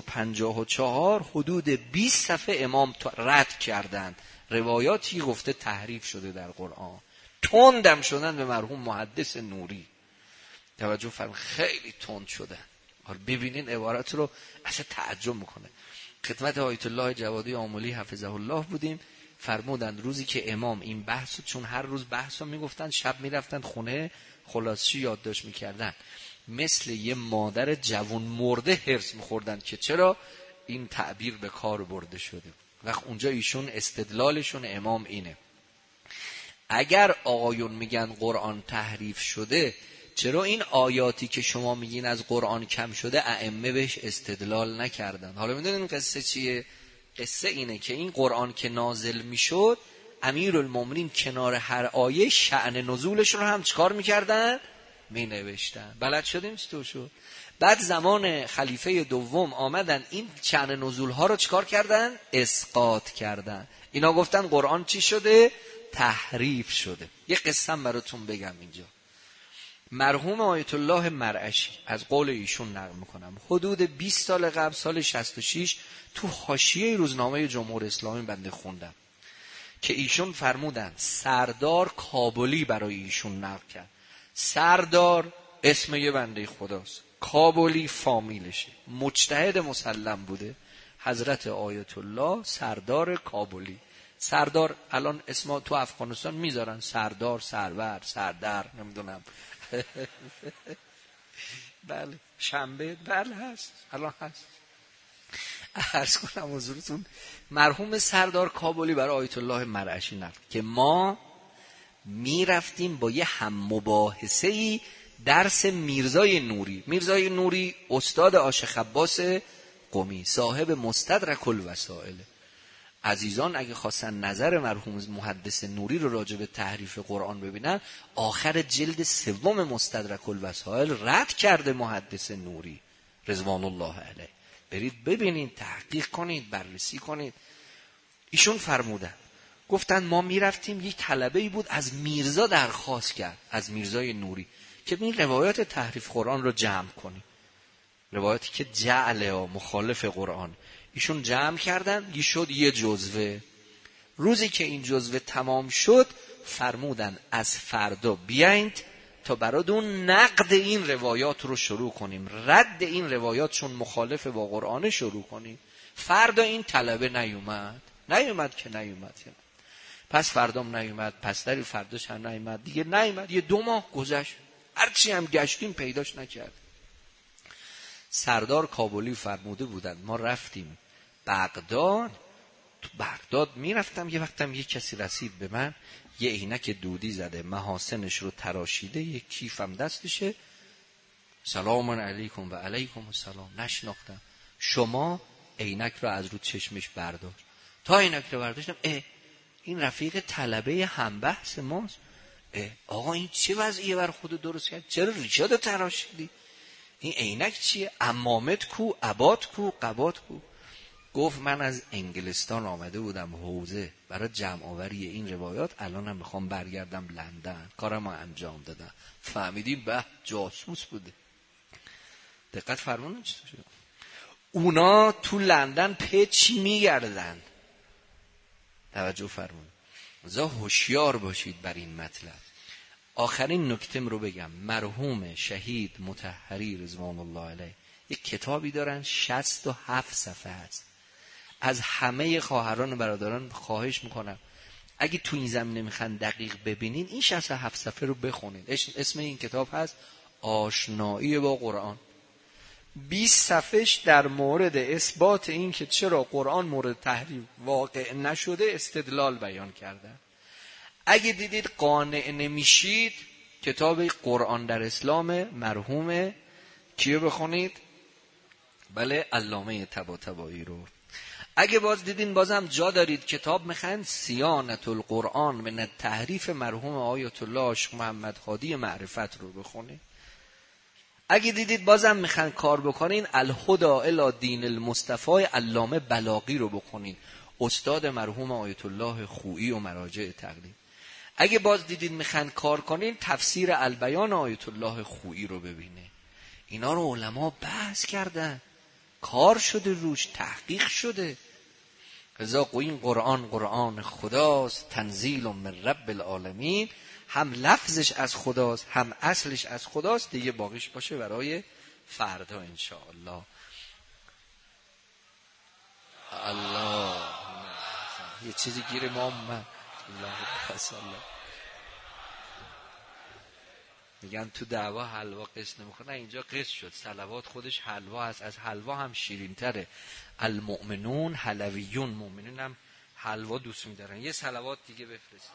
254 حدود 20 صفحه امام رد کردند روایاتی گفته تحریف شده در قرآن، تندم شدن به مرحوم محدث نوری. توجه فرمایید، خیلی تند شدن. ببینین عبارت رو اصلا تعجب میکنه. خدمت آیت الله جوادی آملی حفظه الله بودیم، فرمودند روزی که امام این بحثو، چون هر روز بحثو میگفتن، شب میرفتن خونه خلاصی یادداشت میکردن، مثل یه مادر جوان مرده هرس میخوردن که چرا این تعبیر به کار برده شده. وقت اونجا ایشون استدلالشون امام اینه، اگر آقایون میگن قرآن تحریف شده، چرا این آیاتی که شما میگین از قرآن کم شده ائمه بهش استدلال نکردن؟ حالا میدونین قصه چیه؟ قصه اینه که این قرآن که نازل میشد، امیرالمومنین کنار هر آیه شأن نزولش رو هم چکار میکردن؟ مینوشتن. بلد شدیم چطور شد؟ بعد زمان خلیفه دوم آمدن این شأن نزول ها رو چکار کردن؟ اسقاط کردن. اینا گفتن قرآن چی شده؟ تحریف شده. یه قصه براتون بگم اینجا. مرحوم آیت الله مرعشی، از قول ایشون نقل میکنم، حدود 20 سال قبل، سال 66، تو حاشیه روزنامه جمهوری اسلامی بنده خوندم که ایشون فرمودن سردار کابلی برای ایشون نقل کرد. سردار اسم یه بنده خداست، کابلی فامیلشه، مجتهد مسلم بوده، حضرت آیت الله سردار کابلی. سردار الان اسما تو افغانستان میذارن، سردار، سرور، سردر، نمیدونم بله شنبه، بله هست، الان هست. عرض کنم حضورتون مرحوم سردار کابلی برای آیت الله مرعشی نقل که ما میرفتیم با یه هم مباحثه‌ای درس میرزای نوری. میرزای نوری استاد آشق عباس قمی، صاحب مستدرک الوسائل. عزیزان اگه خواستن نظر مرحوم محدث نوری رو راجع به تحریف قرآن ببینن، آخر جلد سوم مستدرک الوسائل رد کرده محدث نوری رضوان الله علیه. برید ببینید، تحقیق کنید، بررسی کنید. ایشون فرمودن، گفتن ما میرفتیم، یک طلبه‌ای بود از میرزا درخواست کرد، از میرزای نوری، که این روایات تحریف قرآن رو جمع کنیم، روایاتی که جعل و مخالف قرآن. ایشون جمع کردن، یه شد یه جزوه. روزی که این جزوه تمام شد فرمودن از فردا بیایید تا براتون نقد این روایات رو شروع کنیم، رد این روایات چون مخالف با قرآن شروع کنیم. فردا این طلبه نیومد که نیومد. پس فردام نیومد، پس در فرداش هم نیومد، دیگه نیومد. یه 2 ماه گذشت، هرچی هم گشتیم پیداش نکرد. سردار کابلی فرموده بودن ما رفتیم بغداد. تو بغداد میرفتم، یه وقتم یه کسی رسید به من، یه عینک دودی زده، محاسنش رو تراشیده، یه کیفم دستشه، سلام علیکم و علیکم السلام. نشناختم. شما عینک رو از رو چشمش برداشت. تا عینک رو برداشتم، این رفیق طلبه هم بحث ماست. آقا این چه وضعیه بر خود درست کرد؟ چرا ریشاد تراشیدی؟ این عینک چیه؟ عمامت کو، عبات کو، قبات کو؟ گفت من از انگلستان آمده بودم حوزه برای جمع آوری این روایات، الانم میخوام برگردم لندن، کارم رو انجام دادم. فهمیدیم به جاسوس بوده. دقت فرمونن چطور شد. اونا تو لندن چی میگردن؟ توجه فرمون. لذا هوشیار باشید بر این مطلب. آخرین نکتم رو بگم. مرحوم شهید مطهری رضوان الله علیه یک کتابی دارن 67 صفحه هست. از همه خواهران و برادران خواهش میکنم اگه تو این زمینه میخوان دقیق ببینین این 67 صفحه رو بخونین. اسم این کتاب هست آشنایی با قرآن. 20 صفحهش در مورد اثبات این که چرا قرآن مورد تحریف واقع نشده استدلال بیان کردن. اگه دیدید قانع نمیشید کتاب قرآن در اسلام مرحوم کیو بخونید؟ بله علامه طباطبایی رو. اگه باز دیدین بازم جا دارید کتاب میخواین صیانة القرآن من التحریف مرحوم آیت الله عاشق محمد هادی معرفت رو بخونید. اگه دیدید بازم میخواین کار بکنین الهدی الی دین المصطفی علامه بلاغی رو بخونید، استاد مرحوم آیت الله خویی و مراجع تقلید. اگه باز دیدید میخواین کار کنین تفسیر البیان آیت الله خویی رو ببینه. اینا رو علما بحث کردن، کار شده روش، تحقیق شده. رضا این قرآن خداست، تنزیل من رب العالمین، هم لفظش از خداست هم اصلش از خداست. دیگه باقیش باشه برای فردا انشاءالله. الله یه چیزی گیر ما اومد. الله بسم الله. میگن تو دعوا حلوا قصد نمیکنه، اینجا قصد شد. صلوات خودش حلوا هست، از حلوا هم شیرین تره. المؤمنون حلویون، مؤمنین هم حلوا دوست میدارن. یه صلوات دیگه بفرستید.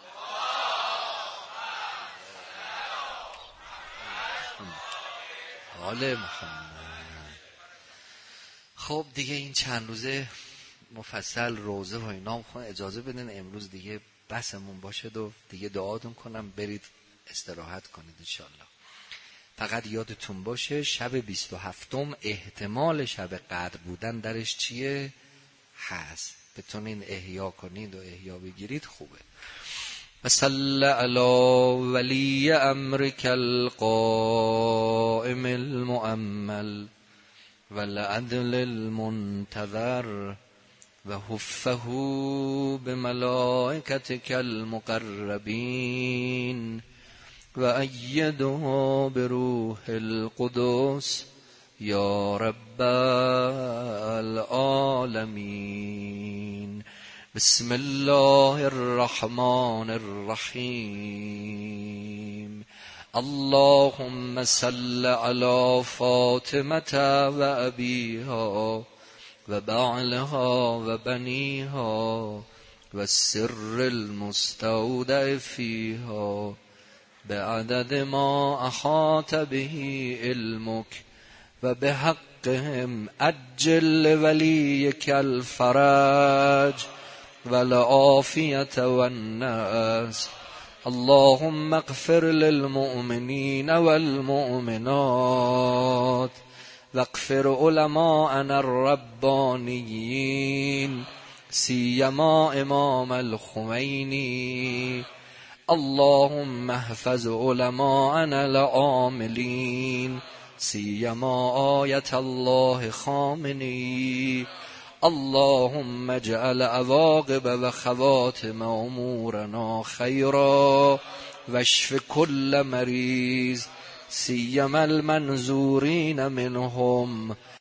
آل محمد. خب دیگه این چند روزه مفصل روزه و اینا اجازه بدین امروز دیگه بسمون باشه و دیگه دعاتون کنم برید استراحت کنید انشالله. فقط یادتون باشه شب 27م احتمال شب قدر بودن درش چیه؟ هست. بتونین احیا کنید و احیا بگیرید خوبه. وصل علی ولی امرک القائم المؤمل والعدل المنتظر و حفه بملائکتک المقربین و ایده بروح القدس یا رب العالمین. بسم الله الرحمن الرحیم. اللهم صل علی فاطمة و ابیها و بعلها و بنیها و السر المستودع فیها بعدد ما احاط به علمک و بحقهم اجل ولیک الفرج والعافیة والناس. اللهم اغفر للمؤمنین والمؤمنات واغفر علماءنا الربانیین سیما امام الخمینی. اللهم احفظ علماءنا العاملین سیما آیت الله خامنی. اللهم اجعل عواقب و خواتم امورنا خیرا واشف كل مریض سیما المنظورین منهم